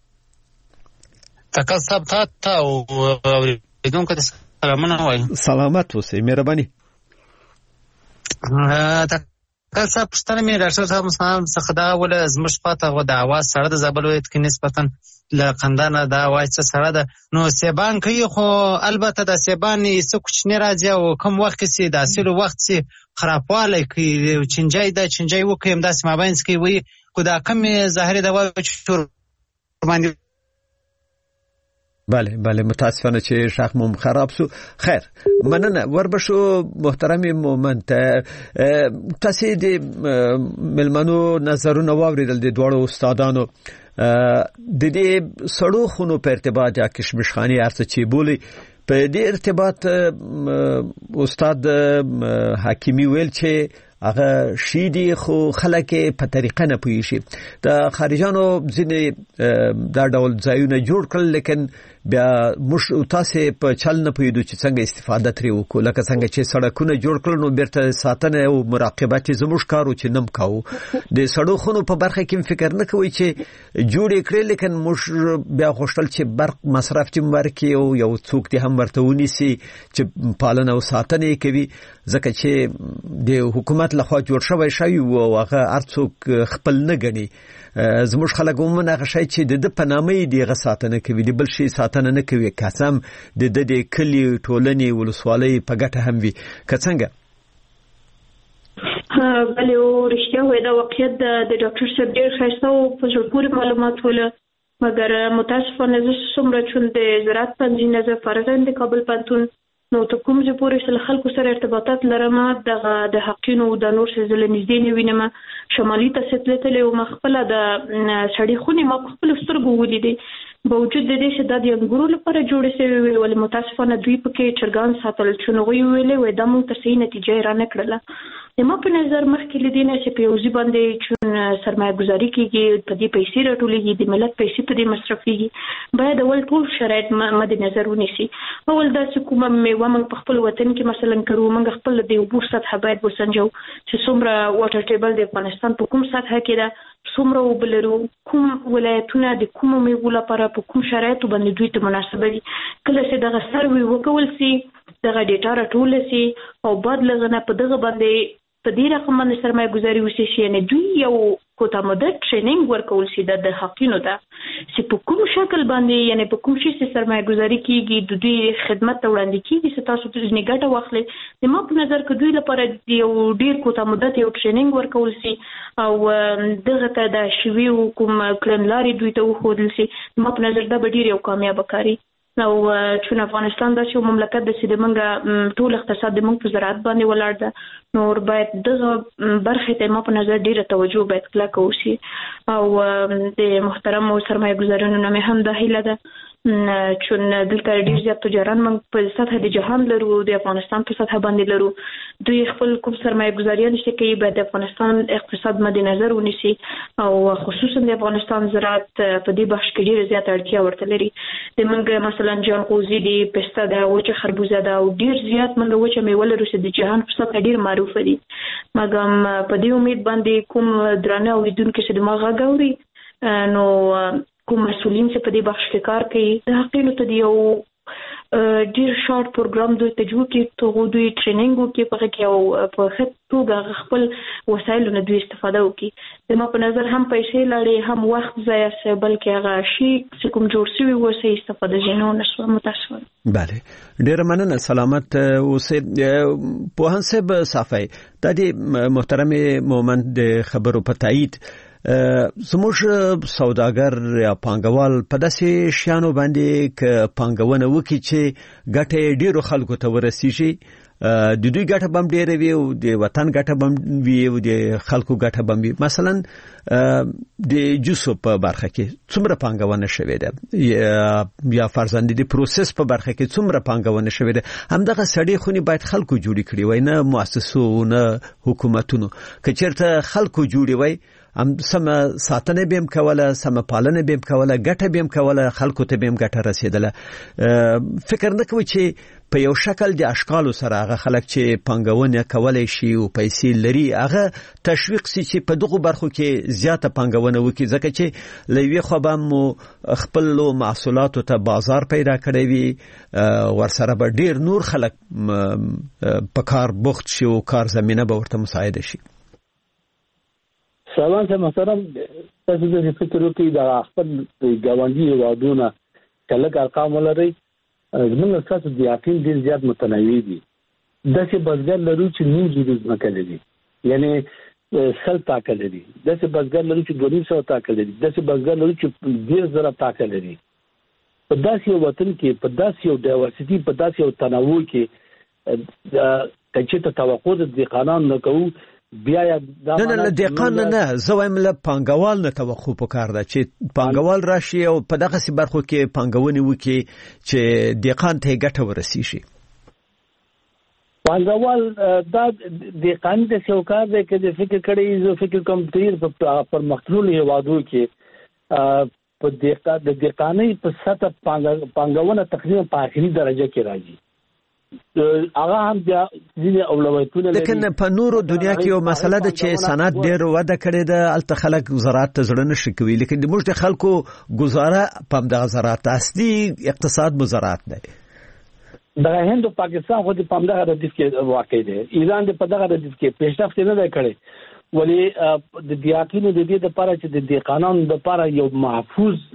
Speaker 9: تکل صاحب تا ته او اورېدونکو ته سلامونه وایم.
Speaker 3: سلامت اوسئ، مهرباني.
Speaker 9: تکل صاحب پوښتنه مې ډاکټر صاحب مسلمان څخه دا وله زموږ خواته د اواز سړه د زابل ولایت کې نسبتا له قندانه د اواز څه سړه ده، نو سیبان کوي، خو البته د سیبان څه کوچنی راځي او کوم وخت کې سي د حاصلو وخت سي خرابوالی کوي، چینجی ده چینجی وکړي همداسې مابینځ کې وي، خو دا کمې ظاهري دوا چې باندې.
Speaker 3: بله بله، متاسفانه چې شاخ مو خراب سو. خیر، مننه. وربشو محترم مومند، تاسې د ملمنو نظرونه واورېدل د دواړو استادانو د دې سړو خونو په ارتباط یا کشمشخانې هر څه چې بولي، په دې ارتباط استاد حکیمی ویل چې هغه شي دي، خو خلک په طریقه نه پوهېږي. د خارجانو ځینې دا ډول ځایونه جوړ کړل، لیکن بیا موږ تاسې په چل نه پوهېدو چې څنګه استفاده ترې وکړو. لکه څنګه چې سړکونه جوړ کړل، نو بیرته ساتنه او مراقبت چې زموږ کار و چې نم کوو. د سړو خونو په برخه کې فکر نه کوي چې جوړ یې کړې، لیکن موږ بیا غوښتل چې برق مصرف چې ورکړي او یو څوک دې هم ورته ونیسي چې پالنه او ساتنه یې کوي، ځکه چې د حکومت لخوا جوړ شوی شوی او هغه هر څوک خپل نه ګڼي. زموږ خلک عموما هغه شی چې د ده په نامه یې د هغه ساتنه کوي، د بل شي ساتنه نه کوي، که څه هم د ده د کلي ټولنې ولسوالۍ په ګټه هم وي. که څنګه؟
Speaker 8: بله، او رښتیا وایي دا واقعیت د ډاکټر صاحب ډېر ښایسته او په زړه پورې معلومات وله، مګر متاسفانه زه څومره چې د زراعت پوهنځي نه زه فارغ یم د کابل پوهنتون، نو ته کوم ځای پورې چې له خلکو سره ارتباطات لرم، دغه د حقینو د نور څه زه له نږدې نه وینم. شمالي ته چې تللی وم، خپله د سړې خونې ما په خپلو سترګو ولیدې، باوجود د دې چې دا د انګورو لپاره جوړې شوې وې، ولې متاسفانه دوی پکې چرګان ساتل، چې هغوی ویلې وایي دا موږ ته صحیح نتیجه یې رانه کړله. زما په نظر مخکې له دې نه چې په یو ځای باندې چې سرمایه ګزاري کېږي، په دې پیسې راټولېږي، د ملت پیسې په دې مصرفېږي، باید اول ټول شرایط مد نظر ونیسي. اول داسې کومه میوه موږ په خپل وطن کې مثلا کرو، موږ خپل د اوبو سطحه باید وسنجو چې څومره واټر ټیبل د افغانستان په کوم سطحه کې ده، څومره اوبه لرو، کوم ولایتونه د کومو میوو لپاره په کوم شرایطو باندې دوی ته مناسبه دي. کله چې دغه سروې وکول سي، دغه ډیټا راټوله سي او بعد له هغه نه په دغه باندې په دې رقم باندې سرمایه ګزاري وشي، یعنې دوی یو کوتا مدت ټریننګ ورکول شي د حقینو ته چې په کوم شکل باندې، یعنې په کوم شي چې سرمایه ګزاري کېږي، د دوی خدمت ته وړاندې کېږي چې تاسو ترې ګټه واخلئ. زما په نظر که دوی لپاره یو ډېر کوتا مدت یو ټریننګ ورکول شي او دغه ته د شویو کوم کړنلارې دوی ته وښودل شي، زما په نظر دا به ډېر یو کامیابه کاري. او چون افغانستان داسې یو مملکت ده چې د موږ ټول اقتصاد د موږ په زراعت باندې ولاړ ده، نو باید دغه برخې ته ما په نظر ډېره توجه باید کلکه وشي. او د محترمو سرمایه ګزارانو نه مې هم دا هیله ده چون دلته ډېر زیات تجاران موږ په سطحه د جهان لرو، د افغانستان په سطحه باندې لرو، دوی خپل کوم سرمایه ګزاریان چې کوي باید د افغانستان اقتصاد مد نظر ونیسي، او خصوصا د افغانستان زراعت په دې بخش کې ډېره زیاته اړتیا ورته لري. د موږ مثلا جلغوزي دي، پسته ده، وچه خربوزه ده، او ډېر زیات موږ وچه میوه لرو چې د جهان په سطحه ډېر معروفه دي. مګر په دې امید باندې کوم درانه اورېدونکي چې د ما غږ اوري، نو کوم مسؤلین چې په دې بخش کې کار کوي، د حقینو ته د یو ډیر شارټ پروګرام دوی ته جوړ کړي ته دوی ټریننګ وکړي په کې او په خط توګه خپل وسایل نه دوی استفاده وکړي د ما په نظر هم پیسې لري هم وخت ضایع شي بلکې هغه شی چې کوم جوړ شوی و سه استفاده جنو نشو متاسفم.
Speaker 3: بله ډیر مننه سلامت اوسه په هنسب صافي د دې محترم مومن د خبرو په تایید زموږ سوداګر یا پانګوال په داسې شیانو باندې ک پانګونه وکړي چې ګټه ډیرو خلکو ته ورسیږي د دوی ګټه بم ډیره وي او د وطن ګټه بم وي او د خلکو ګټه بم وي. مثلا د جوسو په برخه کې څومره پانګونه شوې ده یا فرزند د پروسس په برخه کې څومره پانګونه شوې ده همدغه سړي خونی باید خلکو جوړی کړي وای نه مؤسسو نه حکومتونو که چیرته خلکو جوړی وای هم سم ساتنه بیم کوله سم پالنه بیم کوله ګټه بیم کوله خلکو ته بیم ګټه رسیدله. فکر نه کوي چې په یو شکل د اشکالو سره هغه خلک چې پانګونه کولای شي او پیسې لري هغه تشویق سي چې په دغه برخو کې زیاته پانګونه وکړي ځکه چې لوي خو به مو خپل محصولاتو ته بازار پیدا کړی وي ورسره به ډیر نور خلک په کار بوخت شي او کار زمينه به ورته مساعده شي.
Speaker 4: سلام ته محترم تاسو د فکر وکړئ د خپل ګاونډي هیوادونو کله ارقام ولري زموږ تاسو د یقین ډیر زیات متنوع دي داسې بزګر لرو چې نیم جوړ ځمکه لري یعنی سل تاکه لري داسې بزګر لرو چې دوه سوه تاکه لري داسې بزګر لرو چې ډیر زره تاکه لري. په داسې یو وطن کې په داسې یو ډایورسټي په داسې یو تنوع کې د چې توقع د قانون نه کوو بیا
Speaker 3: نه نه دقیقاً نه زه وایم له پانګوال نه توقع پکار ده چې پانګوال راشي او په دغه سي برخو کې پانګونې وکړي چې دقیقاً ته ګټه ورسیږي.
Speaker 4: پانګوال دا دقیقاً د سوکار د کې فکر کړي زه فکر کوم تیر پر مختلف هیوادو کې په دقیقه د دقیقانې په سطح پانګونه تقریبا په اخري درجه کې راځي. هغه هم بیا ځینې اولویتونه لري.
Speaker 3: لیکن په نورو دنیا کې یو مسله ده چې صنعت ډېر وده کړې ده الته خلک زراعت ته زړه نشي کوي لیکن د موږ د خلکو گزاره په دغه زراعت اصلي اقتصاد مو زراعت دی.
Speaker 4: د هند او پاکستان خو د پامدغه ردیف کې واقع دی ایران د پدغه ردیف کې پیشرفت نه دی کړی ولی د دیاقینو د دې لپاره چې د دې قانون لپاره یو محفوظ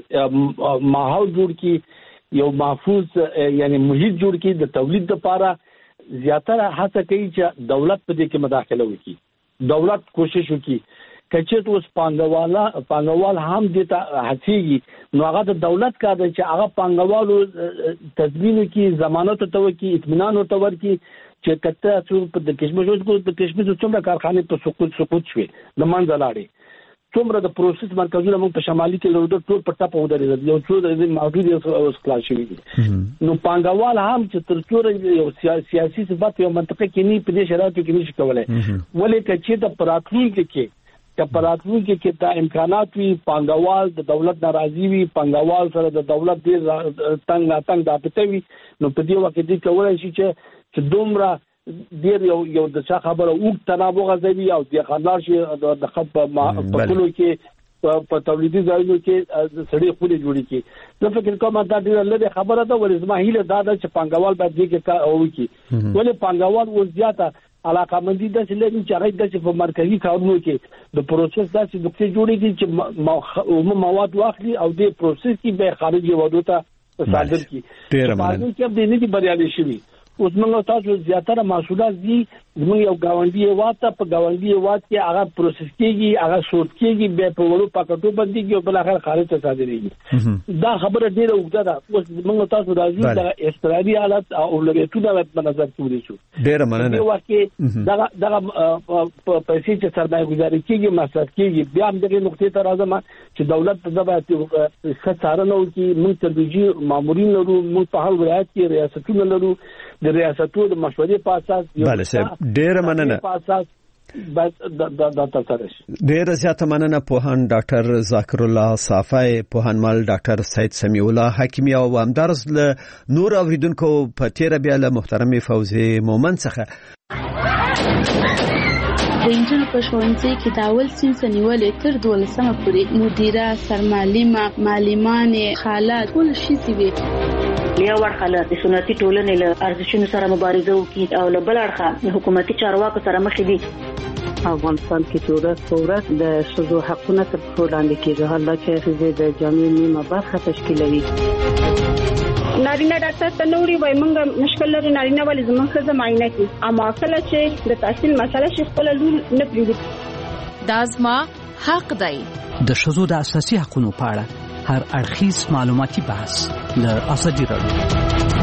Speaker 4: ماحول جوړ کی یو محفوظ یعنی محیط جوړ کی د تولید لپاره زیاتره هڅه کوي چې دولت په دې کې مداخله وکړي دولت کوشش وکړي کچې اوس پانګوالا پانګوال هم دې ته هڅيږي نو هغه د دولت کار دی چې هغه پانګوالو تضمین وکړي ضمانت ته وکړي اطمینان ورته ورکړي چې کته څو په د کشمش اوس د کشمش څومره کارخانه په سقوط سقوط شوي د منځ لاړې څومره د پروسس مرکزونه موږ په شمالي کې له ټول په ټاپه ودرېدل یو څو د موجود اوس خلاص شوي دي نو پانګوال هم چې تر څو یو سیاسي ثبات یو منطقه کې نه په دې شرایطو کې نشي کولای ولې چې د پراتلونکو کې د پراتلونکو کې د امکانات وي پانګوال د دولت ناراضي وي پانګوال سره د دولت دې تنګ نه تنګ داپته وي نو په دې وخت کې کولای شي چې چې دومره ډیر یو یو د څه خبره او تنابو غزوی او د خلار شي د خپ په کلو کې په تولیدي ځایونو کې سړي خولي جوړي کې زه فکر کوم دا ډیر لږه خبره ده ولې زما هیله دا ده چې پانګوال باید دې کې او وکړي ولې پانګوال و زیاته علاقه مندي د لري چې هغه د په مرکزی کارونو کې د پروسس داسې نقطې جوړېږي چې مواد واخلي او د پروسس کې به خارجي ودو ته صادر کړي
Speaker 3: ډیر
Speaker 4: مننه کې به نه دي بریالي شي اوس موږ تاسو زیاتره محصولات دي موږ یو گاونډي هیواد ته په گاونډي هیواد کې هغه پروسس کیږي هغه سورت کیږي به په وړو پاکټو باندې کې او بل اخر خارج ته صادرېږي دا خبره ډیره اوږده ده اوس موږ تاسو راځو د استرالي حالت او اولویتونه په نظر کې ونیسو
Speaker 3: ډیره مننه
Speaker 4: په وخت کې دا دا پیسې چې سرمایه گذاري کیږي مصرف کیږي بیا هم دغه نقطې ته راځم چې دولت په ځبه څه څارنه وکړي موږ تدریجي مامورین لرو موږ په هر ولایت کې ریاستونه لرو د ریاستونو د مشورې په اساس
Speaker 3: بله صاحب ډیره مننه ډیره زیاته مننه پوهان ډاکټر ذاکر الله صافی پوهانمل ډاکټر سید سمیع الله حکیمی او همدارس له نور اوریدونکو په تیر بیا له محترم فوزي مومن څخه
Speaker 10: د انجونو په ښوونځي کې د اول صنف نیولې تر دولسمه پورې مدیره، سرمعلمه، معلمانې، خاله ټول ښځې وي.
Speaker 11: یو اړخه له سنتي ټولنې له ارزښتونو سره مبارزه وکړي او له بل اړخه حکومتي چارواکو سره مخ دي.
Speaker 12: افغانستان کې چې ورځ په ورځ د ښځو حقونه تر پښو لاندې کېږي، حالا چې ښځې د جامعې نیمه برخه تشکیلوي.
Speaker 13: نارینه ډاکټر ته نوړي وای موږ مشکل لري نارینه ولې زموږ ښځه معاینه کوي، اما کله چې د تحصیل مسله شي خپل لور نه پریږدي.
Speaker 1: دا زما حق دی.
Speaker 14: د ښځو د اساسي حقوقو په اړه هر اړخیز معلوماتي بحث له ازادي راډیو